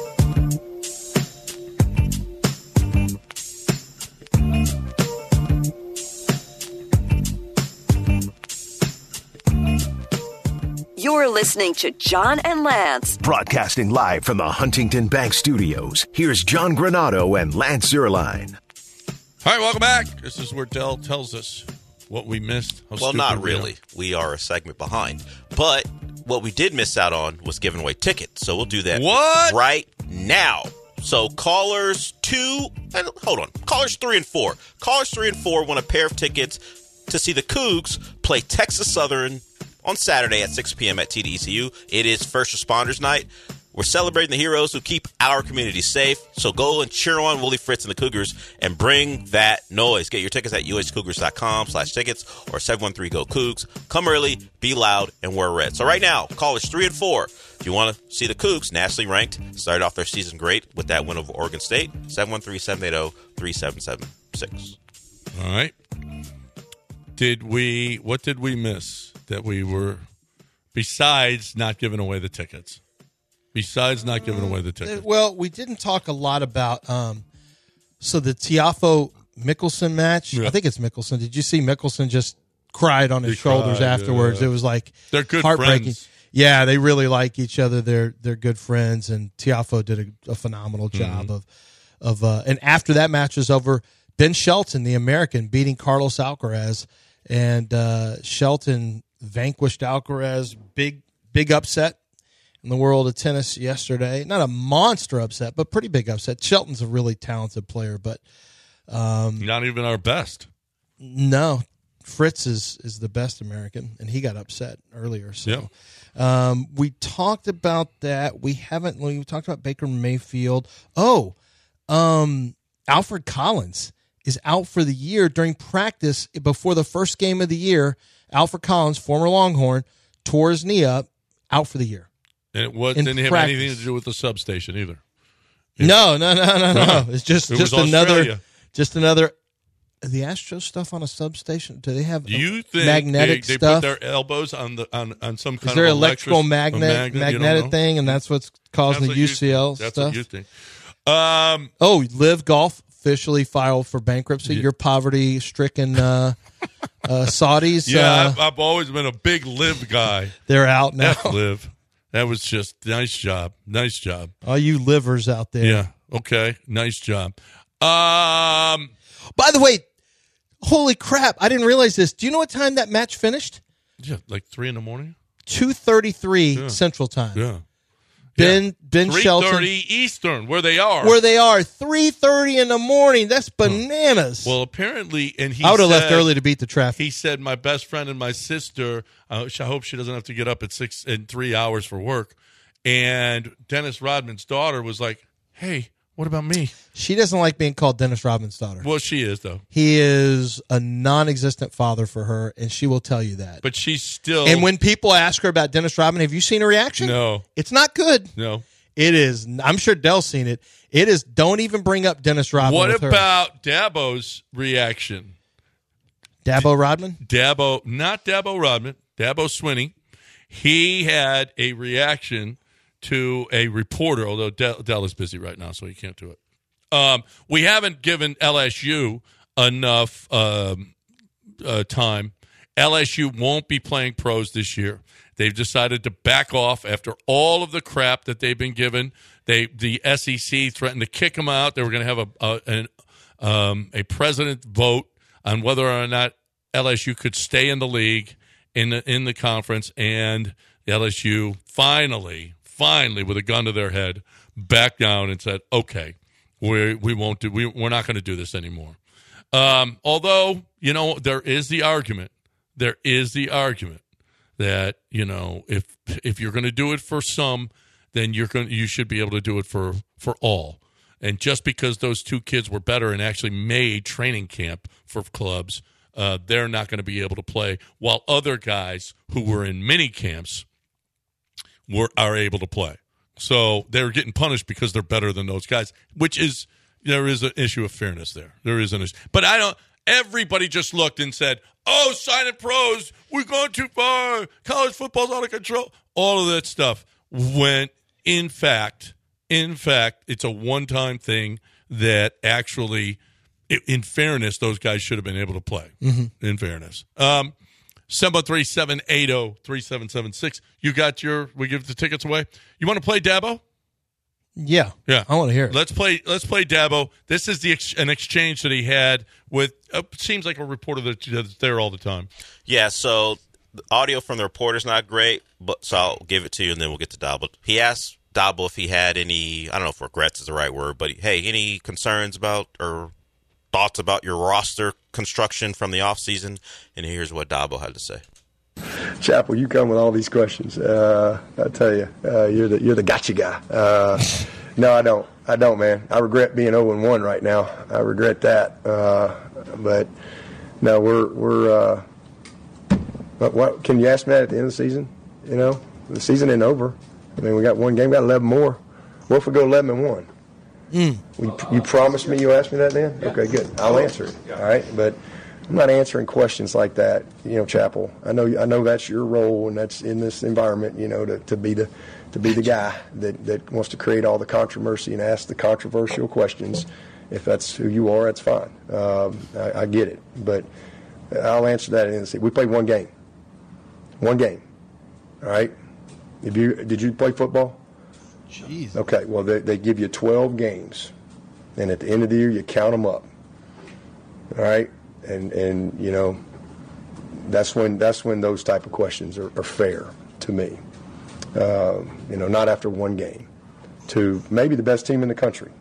You're listening to John and Lance. Broadcasting live from the Huntington Bank Studios, here's John Granado and Lance Zierlein. All right, welcome back. This is where Dell tells us what we missed. Well, not really. We are a segment behind. But what we did miss out on was giving away tickets. So we'll do that right now. So callers 3 and 4. Callers 3 and 4 won a pair of tickets to see the Cougs play Texas Southern on Saturday at 6 p.m. at TDECU. It is First Responders Night. We're celebrating the heroes who keep our community safe. So go and cheer on Willie Fritz and the Cougars and bring that noise. Get your tickets at uhcougars.com/tickets or 713-GO-COUGS. Come early, be loud, and wear red. So right now, callers 3 and 4. If you want to see the Cougs, nationally ranked, started off their season great with that win over Oregon State, 713-780-3776. All right. What did we miss that we were besides not giving away the tickets? Well, we didn't talk a lot about so the Tiafoe-Mickelson match. Yeah. I think it's Mickelson. Did you see Mickelson just cried on his shoulders afterwards? Yeah. It was like they're good heartbreaking. friends. Yeah, they really like each other. They're good friends, and Tiafoe did a phenomenal job of and after that match was over, Ben Shelton, the American, beating Carlos Alcaraz, and Shelton vanquished Alcaraz. Big upset in the world of tennis yesterday. Not a monster upset, but pretty big upset. Shelton's a really talented player, but not even our best. No, Fritz is the best American, and he got upset earlier. So. Yeah. We talked about that. We talked about Baker Mayfield. Alfred Collins is out for the year during practice before the first game of the year. Alfred Collins, former Longhorn, tore his knee up, out for the year. And it didn't have anything to do with the substation either. No. It's just another. The Astros stuff on a substation? Do they have magnetic they stuff? Put their elbows on some kind of electrical magnetic thing, and that's what's causing the UCL stuff? That's what you think. Live Golf officially filed for bankruptcy. Your poverty-stricken Saudis. Yeah, I've always been a big Live guy. They're out now. Live. That was just nice job. All you livers out there. Yeah. Okay. Nice job. By the way, holy crap! I didn't realize this. Do you know what time that match finished? Yeah, like 3 a.m. 2:33 Central Time. Yeah. Ben Shelton. 3:30 Eastern, where they are. 3:30 in the morning. That's bananas. Well, apparently, and I would have left early to beat the traffic. He said, "My best friend and my sister. I hope she doesn't have to get up at 6 and 3 hours for work." And Dennis Rodman's daughter was like, "Hey, what about me?" She doesn't like being called Dennis Rodman's daughter. Well, she is, though. He is a non-existent father for her, and she will tell you that. But she's still... And when people ask her about Dennis Rodman, have you seen her reaction? No. It's not good. No. It is. I'm sure Dell's seen it. It is, don't even bring up Dennis Rodman What with her. about Dabo's reaction? Dabo Rodman? Not Dabo Rodman. Dabo Swinney. He had a reaction to a reporter, although Dell is busy right now, so he can't do it. We haven't given LSU enough time. LSU won't be playing pros this year. They've decided to back off after all of the crap that they've been given. The SEC threatened to kick them out. They were going to have a president vote on whether or not LSU could stay in the league, in the conference, and LSU finally, with a gun to their head, backed down and said, "Okay, we're not going to do this anymore." Although, there is the argument that, if you're going to do it for some, then you should be able to do it for all. And just because those two kids were better and actually made training camp for clubs, they're not going to be able to play, while other guys who were in mini camps are able to play. So they're getting punished because they're better than those guys, there is an issue of fairness there. There is an issue. But everybody just looked and said, "Oh, signing pros, we're going too far. College football's out of control." All of that stuff, when in fact, it's a one-time thing that actually, in fairness, those guys should have been able to play. Mm-hmm. In fairness. 713-780-3776. We give the tickets away. You want to play Dabo? Yeah. I want to hear it. Let's play Dabo. This is an exchange that he had with seems like a reporter that's there all the time. Yeah, so the audio from the reporter's not great, so I'll give it to you and then we'll get to Dabo. He asked Dabo if he had any, I don't know if regrets is the right word, but hey, any concerns about or thoughts about your roster construction from the offseason, and here's what Dabo had to say. Chappell, you come with all these questions. I tell you, you're the gotcha guy. No, I don't, man. I regret being 0-1 right now. I regret that. But no, we're. What can you ask me that at the end of the season? The season ain't over. I mean, we got one game, got 11 more. What if we go 11-1? You promised me you asked me that then? Okay, good. I'll answer it. All right, but I'm not answering questions like that, Chappell. I know that's your role, and that's in this environment, to be the guy that wants to create all the controversy and ask the controversial questions. If that's who you are, that's fine. I get it, but I'll answer that in the season. We played one game. All right. Did you play football? Jeez. Okay. Well, they give you 12 games, and at the end of the year, you count them up. All right. And that's when those type of questions are fair to me. Not after one game. To maybe the best team in the country.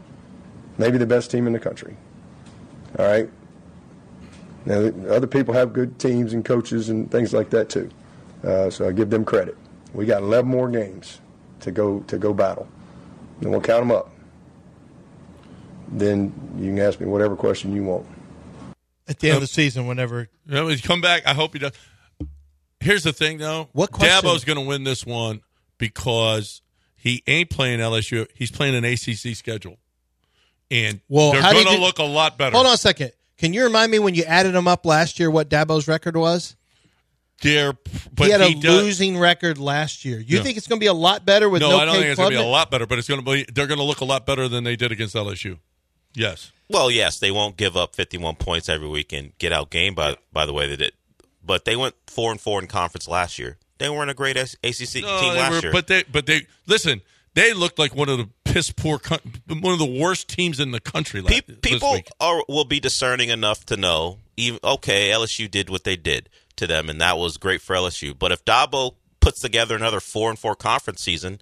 All right. Now, other people have good teams and coaches and things like that too. So I give them credit. We got 11 more games to go battle. And we'll count them up. Then you can ask me whatever question you want. At the end of the season, whenever when you come back, I hope he does. Here's the thing, though. What question? Dabo's going to win this one because he ain't playing LSU. He's playing an ACC schedule, and they're going to look a lot better. Hold on a second. Can you remind me when you added them up last year what Dabo's record was? He had a losing record last year. You think it's going to be a lot better with no I don't think it's going to be a lot better, but they're going to look a lot better than they did against LSU. Yes. Well, yes, they won't give up 51 points every week and get outgained by the way they did. But they went 4-4 in conference last year. They weren't a great ACC team last year. But they listen. They looked like one of the piss poor, one of the worst teams in the country. People will be discerning enough to know. LSU did what they did to them, and that was great for LSU. But if Dabo puts together another 4-4 conference season,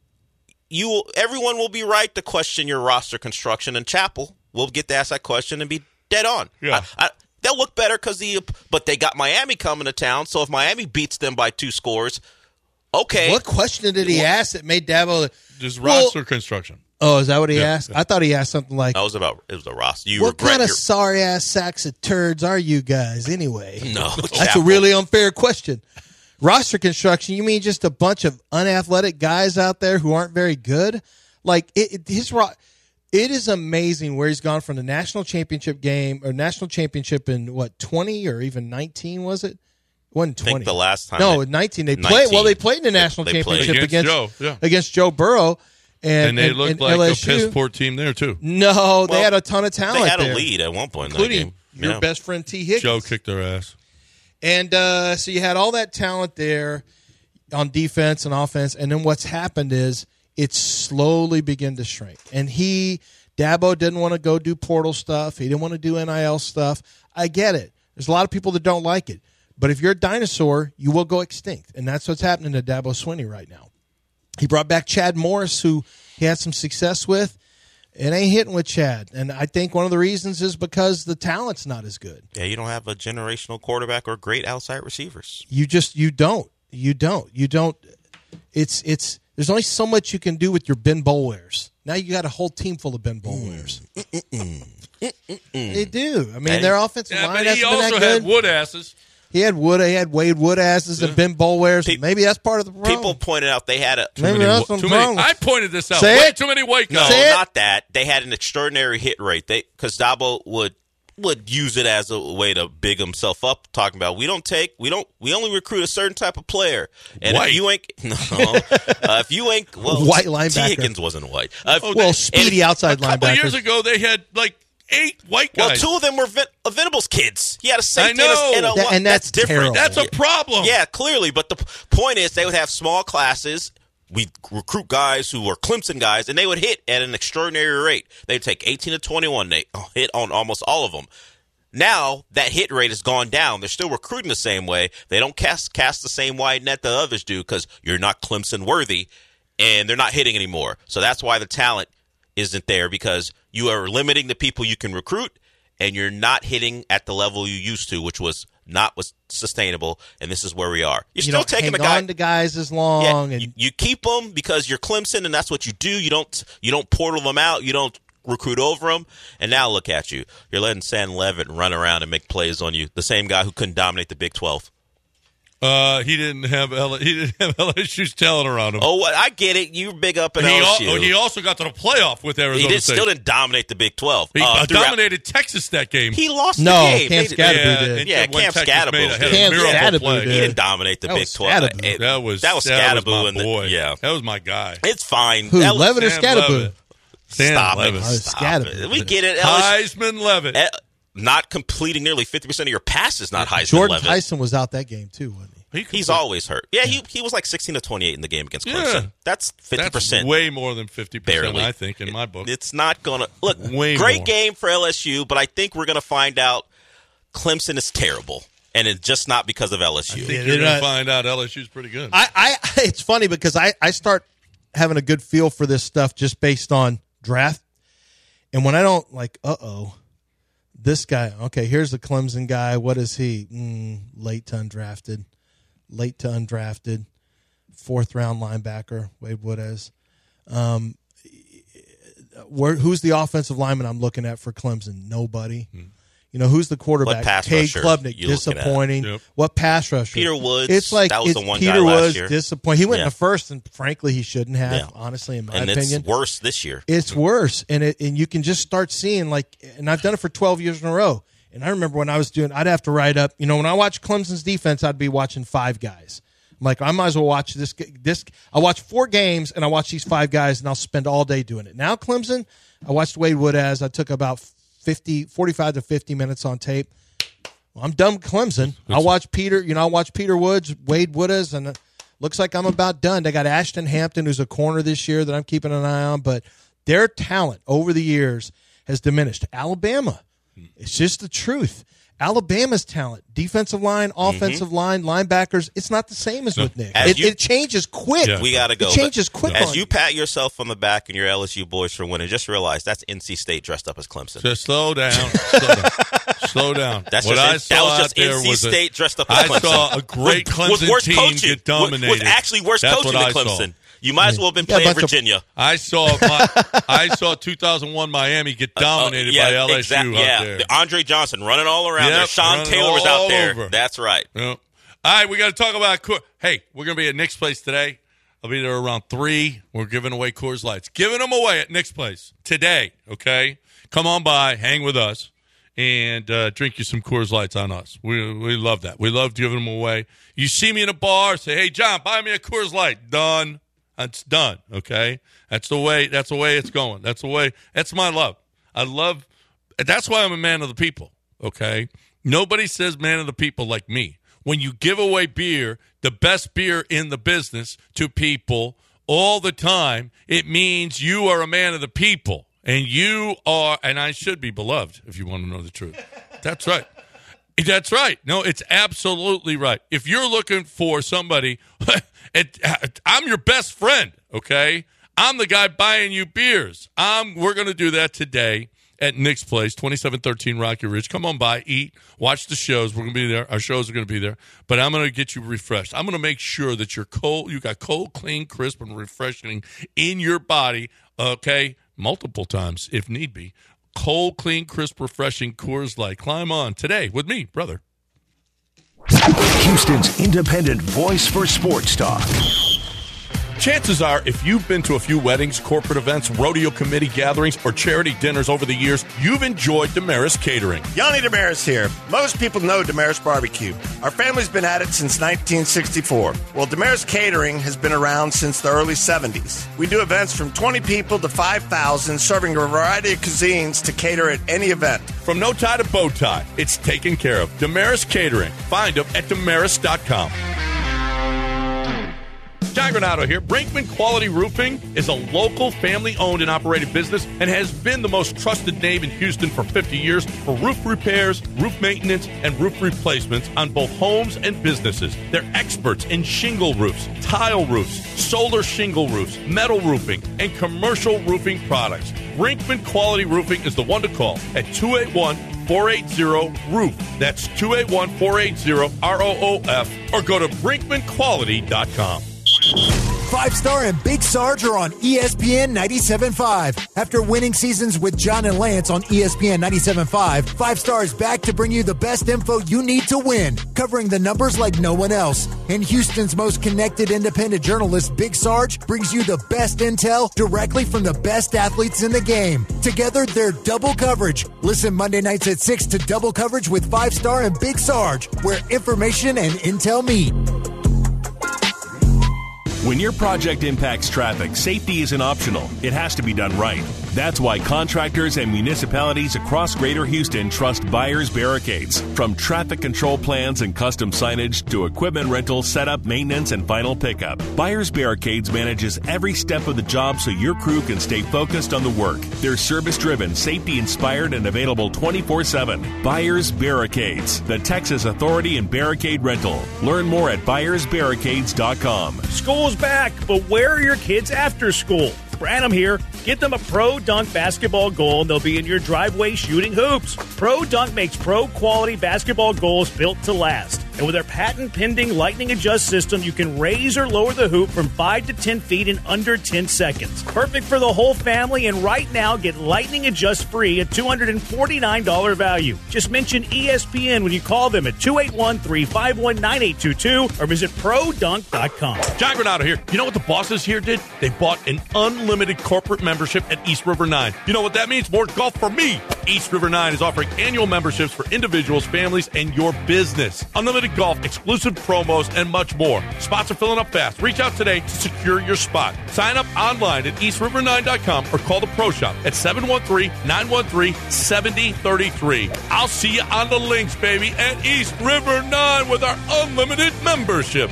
everyone will be right to question your roster construction, and Chappell will get to ask that question and be dead on. Yeah. They'll look better but they got Miami coming to town, so if Miami beats them by 2 scores, okay. What question did he ask that made Dabo? Just roster construction. Oh, is that what he asked? I thought he asked something like, it was a roster. What kind of sorry-ass sacks of turds are you guys anyway? No. That's a really unfair question. Roster construction, you mean just a bunch of unathletic guys out there who aren't very good? Like, it is amazing where he's gone from the national championship game or national championship in 20 or even 19 was it? Wasn't 20. I think the last time. No, 19. They played. Well, they played in the national championship against Joe Burrow, and they looked like LSU. a piss poor team there too. No, they had a ton of talent. They had there, a lead at one point, including your best friend T. Higgins. Joe kicked their ass, and so you had all that talent there on defense and offense, and then what's happened is it's slowly begun to shrink. And Dabo didn't want to go do portal stuff. He didn't want to do NIL stuff. I get it. There's a lot of people that don't like it. But if you're a dinosaur, you will go extinct. And that's what's happening to Dabo Swinney right now. He brought back Chad Morris, who he had some success with. It ain't hitting with Chad. And I think one of the reasons is because the talent's not as good. Yeah, you don't have a generational quarterback or great outside receivers. You don't. It's there's only so much you can do with your Ben Boulwares. Now you got a whole team full of Ben Boulwares. They do. I mean, their offensive line hasn't been that good. He also had Wood asses. He had Wade Wood asses and Ben Boulwares. Maybe that's part of the problem. People pointed out they had I pointed this out. Too many white guys. No, not that. They had an extraordinary hit rate. Because Dabo would use it as a way to big himself up, talking about we only recruit a certain type of player. And white. If you ain't white linebacker. T. Higgins wasn't white. Speedy outside linebacker. A couple years ago, they had 8 white guys. Well, 2 of them were Venables kids. He had a safety and that's different. Terrible. That's a problem. Yeah, clearly. But the point is they would have small classes. We recruit guys who are Clemson guys, and they would hit at an extraordinary rate. They'd take 18 to 21. They hit on almost all of them. Now that hit rate has gone down. They're still recruiting the same way. They don't cast the same wide net that others do because you're not Clemson worthy, and they're not hitting anymore. So that's why the talent isn't there, because you are limiting the people you can recruit, and you're not hitting at the level you used to, which was not sustainable, and this is where we are. You're still taking a guy on to guys as long. Yeah, and you keep them because you're Clemson, and that's what you do. You don't portal them out. You don't recruit over them. And now look at you. You're letting Sam Levitt run around and make plays on you, the same guy who couldn't dominate the Big 12. He didn't have LSU's talent around him. Oh, I get it. You're big up in LSU. He also got to the playoff with Arizona State. Still didn't dominate the Big 12. He dominated Texas that game. He lost the game. Camp Scatterboo did. Yeah, Camp Scatterboo did. He didn't dominate the Big 12. That was Scatterboo. That was my guy. It's fine. Who, Levitt or Scatterboo? Stop it. We get it. Heisman Levitt. Not completing nearly 50% of your passes, not Heisman Jordan Levitt. Tyson was out that game, too, wasn't he? He's always hurt. Yeah, he was like 16 to 28 in the game against Clemson. Yeah. That's 50%. That's way more than 50%, barely. I think, in my book. It's not going to – look, great game for LSU, but I think we're going to find out Clemson is terrible, and it's just not because of LSU. I think you're going to find out LSU's pretty good. It's funny because I start having a good feel for this stuff just based on draft, and when I don't this guy, okay, here's the Clemson guy. What is he? Late to undrafted, 4th-round linebacker, Wade Woodez. Who's the offensive lineman I'm looking at for Clemson? Nobody. Who's the quarterback? Cade Klubnik, disappointing. Yep. What pass rusher? Peter Woods. It's like that was the one Peter guy Woods, last year. Disappointing. He went in the first, and frankly, he shouldn't have. Honestly, in my opinion, it's worse this year. It's worse, and you can just start seeing and I've done it for 12 years in a row. And I remember when I was I'd have to write up. When I watch Clemson's defense, I'd be watching 5 guys. I'm like, I might as well watch this. I watch 4 games, and I watch these 5 guys, and I'll spend all day doing it. Now, Clemson, I watched Wade Woodez. I took about 45 to 50 minutes on tape. Well, I'm done with Clemson. I'll watch Peter. I'll watch Peter Woods, Wade Woodez, and it looks like I'm about done. They got Ashton Hampton, who's a corner this year that I'm keeping an eye on, but their talent over the years has diminished. Alabama, it's just the truth. Alabama's talent, defensive line, offensive line, linebackers, it's not the same as with Nick. It changes quick. Yeah. We got to go. It changes quick. As you pat yourself on the back and your LSU boys for winning, just realize that's NC State dressed up as Clemson. Just slow down. Slow down. That was just NC State dressed up as Clemson. I saw a great Clemson team get dominated. With actually worse coaching than Clemson. You might as well have been playing Virginia. I saw 2001 Miami get dominated by LSU out there. Andre Johnson running all around there. Sean Taylor was out there. Over. That's right. Yep. All right, we got to talk about hey, we're going to be at Nick's Place today. I'll be there around 3. We're giving away Coors Lights. Giving them away at Nick's Place today, okay? Come on by, hang with us, and drink you some Coors Lights on us. We love that. We love giving them away. You see me in a bar, say, hey, John, buy me a Coors Light. Done. It's done, okay? That's the way it's going. That's my love. That's why I'm a man of the people, okay? Nobody says man of the people like me. When you give away beer, the best beer in the business, to people all the time, it means you are a man of the people. And I should be beloved, if you want to know the truth. That's right. That's right. No, it's absolutely right. If you're looking for somebody, I'm your best friend, okay? I'm the guy buying you beers. We're going to do that today at Nick's Place, 2713 Rocky Ridge. Come on by, eat, watch the shows. We're going to be there. Our shows are going to be there. But I'm going to get you refreshed. I'm going to make sure that you got cold, clean, crisp, and refreshing in your body, okay, multiple times if need be. Cold, clean, crisp, refreshing Coors Light. Climb on today with me, brother. Houston's independent voice for sports talk. Chances are, if you've been to a few weddings, corporate events, rodeo committee gatherings, or charity dinners over the years, you've enjoyed Damaris Catering. Yanni Damaris here. Most people know Damaris Barbecue. Our family's been at it since 1964. Well, Damaris Catering has been around since the early 70s. We do events from 20 people to 5,000, serving a variety of cuisines to cater at any event. From no tie to bow tie, it's taken care of. Damaris Catering. Find them at damaris.com. John Granato here. Brinkman Quality Roofing is a local family-owned and operated business and has been the most trusted name in Houston for 50 years for roof repairs, roof maintenance, and roof replacements on both homes and businesses. They're experts in shingle roofs, tile roofs, solar shingle roofs, metal roofing, and commercial roofing products. Brinkman Quality Roofing is the one to call at 281-480-ROOF. That's 281-480-ROOF, or go to brinkmanquality.com. Five Star and Big Sarge are on ESPN 97.5. After winning seasons with John and Lance on ESPN 97.5, Five Star is back to bring you the best info you need to win, covering the numbers like no one else. And Houston's most connected independent journalist, Big Sarge, brings you the best intel directly from the best athletes in the game. Together, they're double coverage. Listen Monday nights at 6 to Double Coverage with Five Star and Big Sarge, where information and intel meet. When your project impacts traffic, safety isn't optional. It has to be done right. That's why contractors and municipalities across Greater Houston trust Byers Barricades. From traffic control plans and custom signage to equipment rental, setup, maintenance, and final pickup, Byers Barricades manages every step of the job so your crew can stay focused on the work. They're service-driven, safety-inspired, and available 24/7. Byers Barricades, the Texas authority in barricade rental. Learn more at ByersBarricades.com. School's back, but where are your kids after school? Branham here. Get them a Pro Dunk basketball goal, and they'll be in your driveway shooting hoops. Pro Dunk makes pro-quality basketball goals built to last. And with their patent-pending Lightning Adjust system, you can raise or lower the hoop from 5 to 10 feet in under 10 seconds. Perfect for the whole family, and right now, get Lightning Adjust free at $249 value. Just mention ESPN when you call them at 281-351-9822 or visit ProDunk.com. John Granado here. You know what the bosses here did? They bought an unlimited corporate membership at East River 9. You know what that means? More golf for me. East River 9 is offering annual memberships for individuals, families, and your business. Unlimited golf, exclusive promos, and much more. Spots are filling up fast. Reach out today to secure your spot. Sign up online at eastriver9.com or call the Pro Shop at 713-913-7033. I'll see you on the links, baby, at East River 9 with our unlimited membership.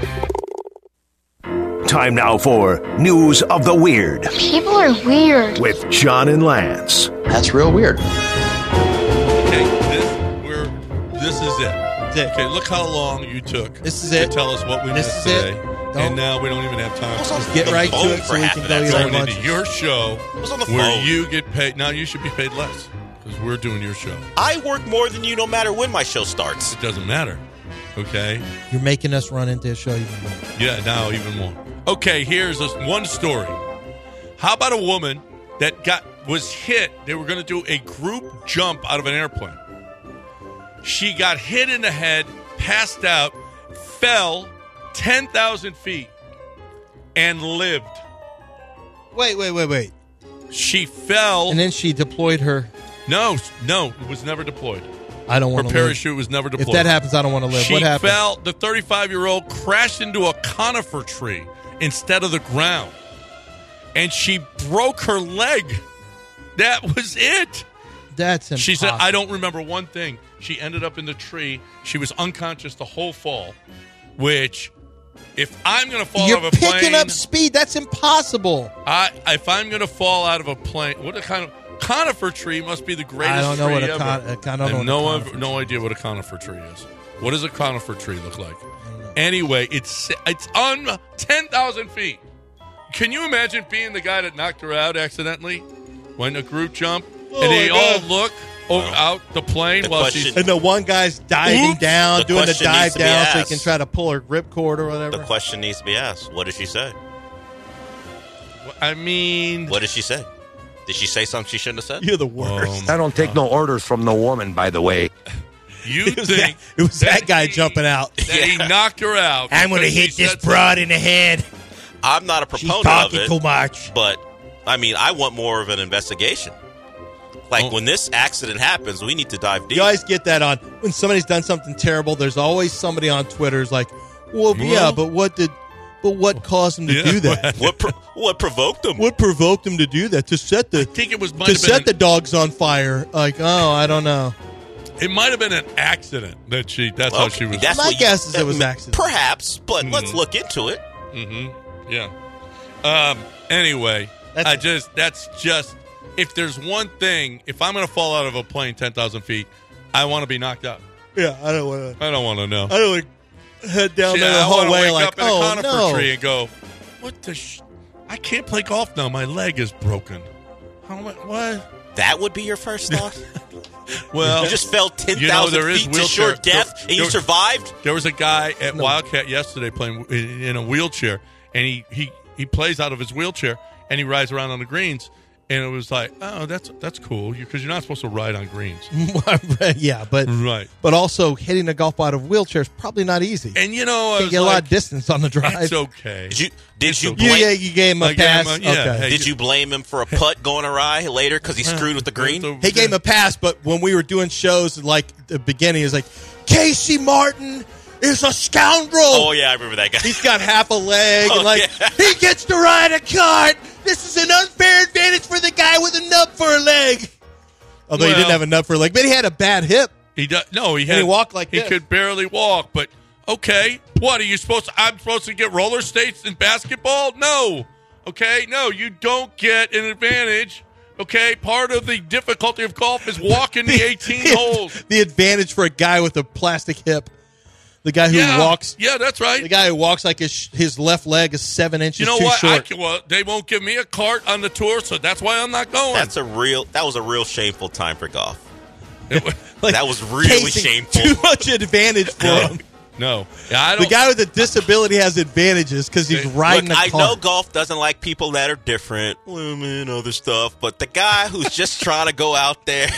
Time now for News of the Weird. People are weird. With John and Lance. That's real weird. Okay, this is it. Okay, look how long you took to tell us what we missed today. And now we don't even have time. Just get right to it so we can go going into your show where you get paid. Now you should be paid less because we're doing your show. I work more than you no matter when my show starts. It doesn't matter. Okay? You're making us run into a show even more. Yeah, now even more. Okay, here's one story. How about a woman that was hit? They were going to do a group jump out of an airplane. She got hit in the head, passed out, fell 10,000 feet, and lived. Wait. She fell. And then she deployed her. No, it was never deployed. I don't want to live. Her parachute was never deployed. If that happens, I don't want to live. What happened? She fell. The 35-year-old crashed into a conifer tree instead of the ground. And she broke her leg. That was it. That's impossible. She said, I don't remember one thing. She ended up in the tree. She was unconscious the whole fall, which, if I'm going to fall out of a plane... You're picking up speed. That's impossible. If I'm going to fall out of a plane... What a kind of... Conifer tree must be the greatest tree ever. I don't know what no idea what a conifer tree is. What does a conifer tree look like? Anyway, it's on 10,000 feet. Can you imagine being the guy that knocked her out accidentally when a group jump and they all look out the plane while she's... And the one guy's diving down, doing the dive down so he can try to pull her ripcord or whatever. The question needs to be asked. What did she say? I mean... What did she say? Did she say something she shouldn't have said? You're the worst. I don't take no orders from no woman, by the way. You think it was that guy jumping out? That he knocked her out. I'm going to hit this broad in the head. I'm not a proponent of it. She's talking too much. But, I mean, I want more of an investigation. Like, when this accident happens, we need to dive deep. You guys get that on. When somebody's done something terrible, there's always somebody on Twitter who's like, well, yeah, but what caused him to do that? What provoked him? What provoked him to do that? To set the the dogs on fire? Like, oh, I don't know. It might have been an accident that how she was. My guess is it was an accident. Perhaps, but let's look into it. Mm-hmm. Yeah. Anyway, that's just if there's one thing, if I'm going to fall out of a plane 10,000 feet, I want to be knocked out. Yeah, I don't want to. I don't want to know. I don't want to head down there the whole way like, up in a conifer tree and go, what the I can't play golf now. My leg is broken. What? That would be your first thought? Well, you just fell 10,000 feet to sure death, and you survived? There was a guy at Wildcat yesterday playing in a wheelchair, and he plays out of his wheelchair, and he rides around on the greens. And it was like, oh, that's cool, because you're not supposed to ride on greens. Yeah, but also hitting a golf ball out of a wheelchair is probably not easy. And you know, you get a lot of distance on the drive. It's okay. Did you blame? You gave him a pass. Okay. Did you blame him for a putt going awry later because he screwed with the green? He gave him a pass, but when we were doing shows, like the beginning, it was like, Casey Martin is a scoundrel. Oh yeah, I remember that guy. He's got half a leg, and he gets to ride a cart. This is an unfair advantage for the guy with a nub for a leg. Although he didn't have a nub for a leg, but he had a bad hip. He walked like this. He could barely walk. But okay, what are you supposed to? I'm supposed to get roller skates in basketball? No. Okay, no, you don't get an advantage. Okay, part of the difficulty of golf is walking the 18 holes. The advantage for a guy with a plastic hip. The guy who walks. Yeah, that's right. The guy who walks like his left leg is 7 inches too short. They won't give me a cart on the tour, so that's why I'm not going. That was a real shameful time for golf. Like, that was really shameful. Too much advantage for him. No. The guy with a disability has advantages because he's riding a cart. I know golf doesn't like people that are different, women, other stuff, but the guy who's just trying to go out there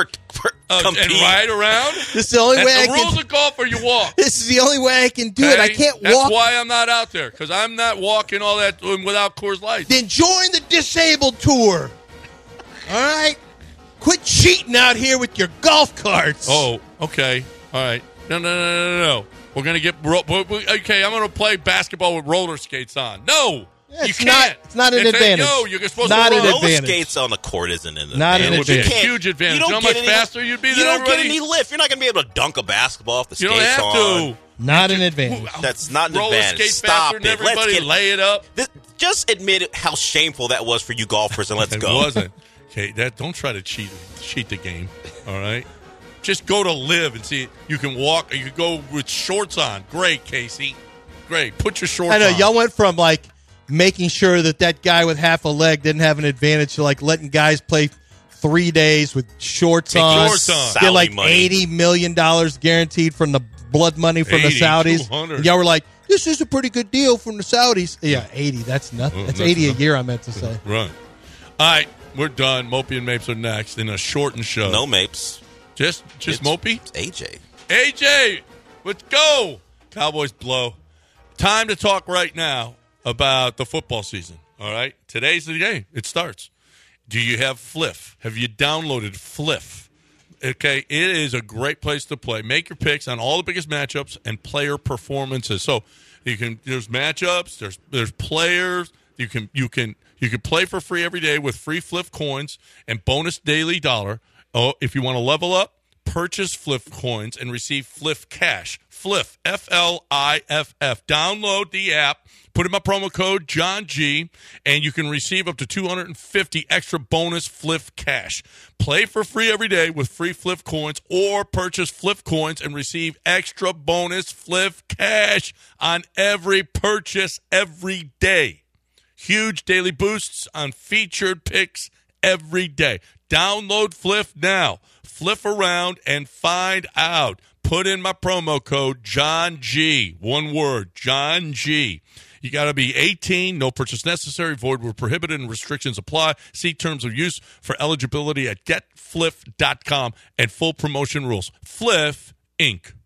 and ride around? This is the only way the rules of golf, or you walk. This is the only way I can do it. I can't walk. That's why I'm not out there, because I'm not walking all that without Coors Light. Then join the disabled tour. All right? Quit cheating out here with your golf carts. Oh, okay. All right. No. We're going to get... Okay, I'm going to play basketball with roller skates on. No! You can't. It's not an advantage. No, you're supposed not to an roller advantage. skates on the court isn't an advantage. Not an advantage. It would be a huge advantage. You know how much faster you'd be than everybody? You don't get any lift. You're not going to be able to dunk a basketball off the skates on. You don't have to. Not an advantage. That's not an roller advantage. Skate faster than everybody. Lay it up. Just admit how shameful that was for you golfers, and let's go. It wasn't. Okay, don't try to cheat the game, all right? Just go to live and see. You can walk, or you can go with shorts on. Great, Casey. Great. Put your shorts on. I know. Y'all went from, like, making sure that guy with half a leg didn't have an advantage to, like, letting guys play 3 days with shorts on. Get, like, $80 million guaranteed from the blood money from the Saudis. And y'all were like, this is a pretty good deal from the Saudis. Yeah, 80. That's nothing. That's 80 a year, I meant to say. Right. All right. We're done. Mopey and Mapes are next in a shortened show. No Mapes. Just Mopey? It's AJ. AJ, let's go. Cowboys blow. Time to talk right now about the football season. All right? Today's the day. It starts. Do you have Fliff? Have you downloaded Fliff? Okay, it is a great place to play. Make your picks on all the biggest matchups and player performances. So there's matchups, there's players. You can play for free every day with free Fliff coins and bonus daily dollar. Oh, if you want to level up, purchase Fliff coins and receive Fliff cash. Fliff, F-L-I-F-F. Download the app, put in my promo code John G, and you can receive up to $250 extra bonus Fliff cash. Play for free every day with free Fliff coins, or purchase Fliff coins and receive extra bonus Fliff cash on every purchase every day. Huge daily boosts on featured picks every day. Download Fliff now. Fliff around and find out. Put in my promo code John G. One word, John G. You got to be 18. No purchase necessary. Void where prohibited and restrictions apply. See terms of use for eligibility at getfliff.com and full promotion rules. Fliff, Inc.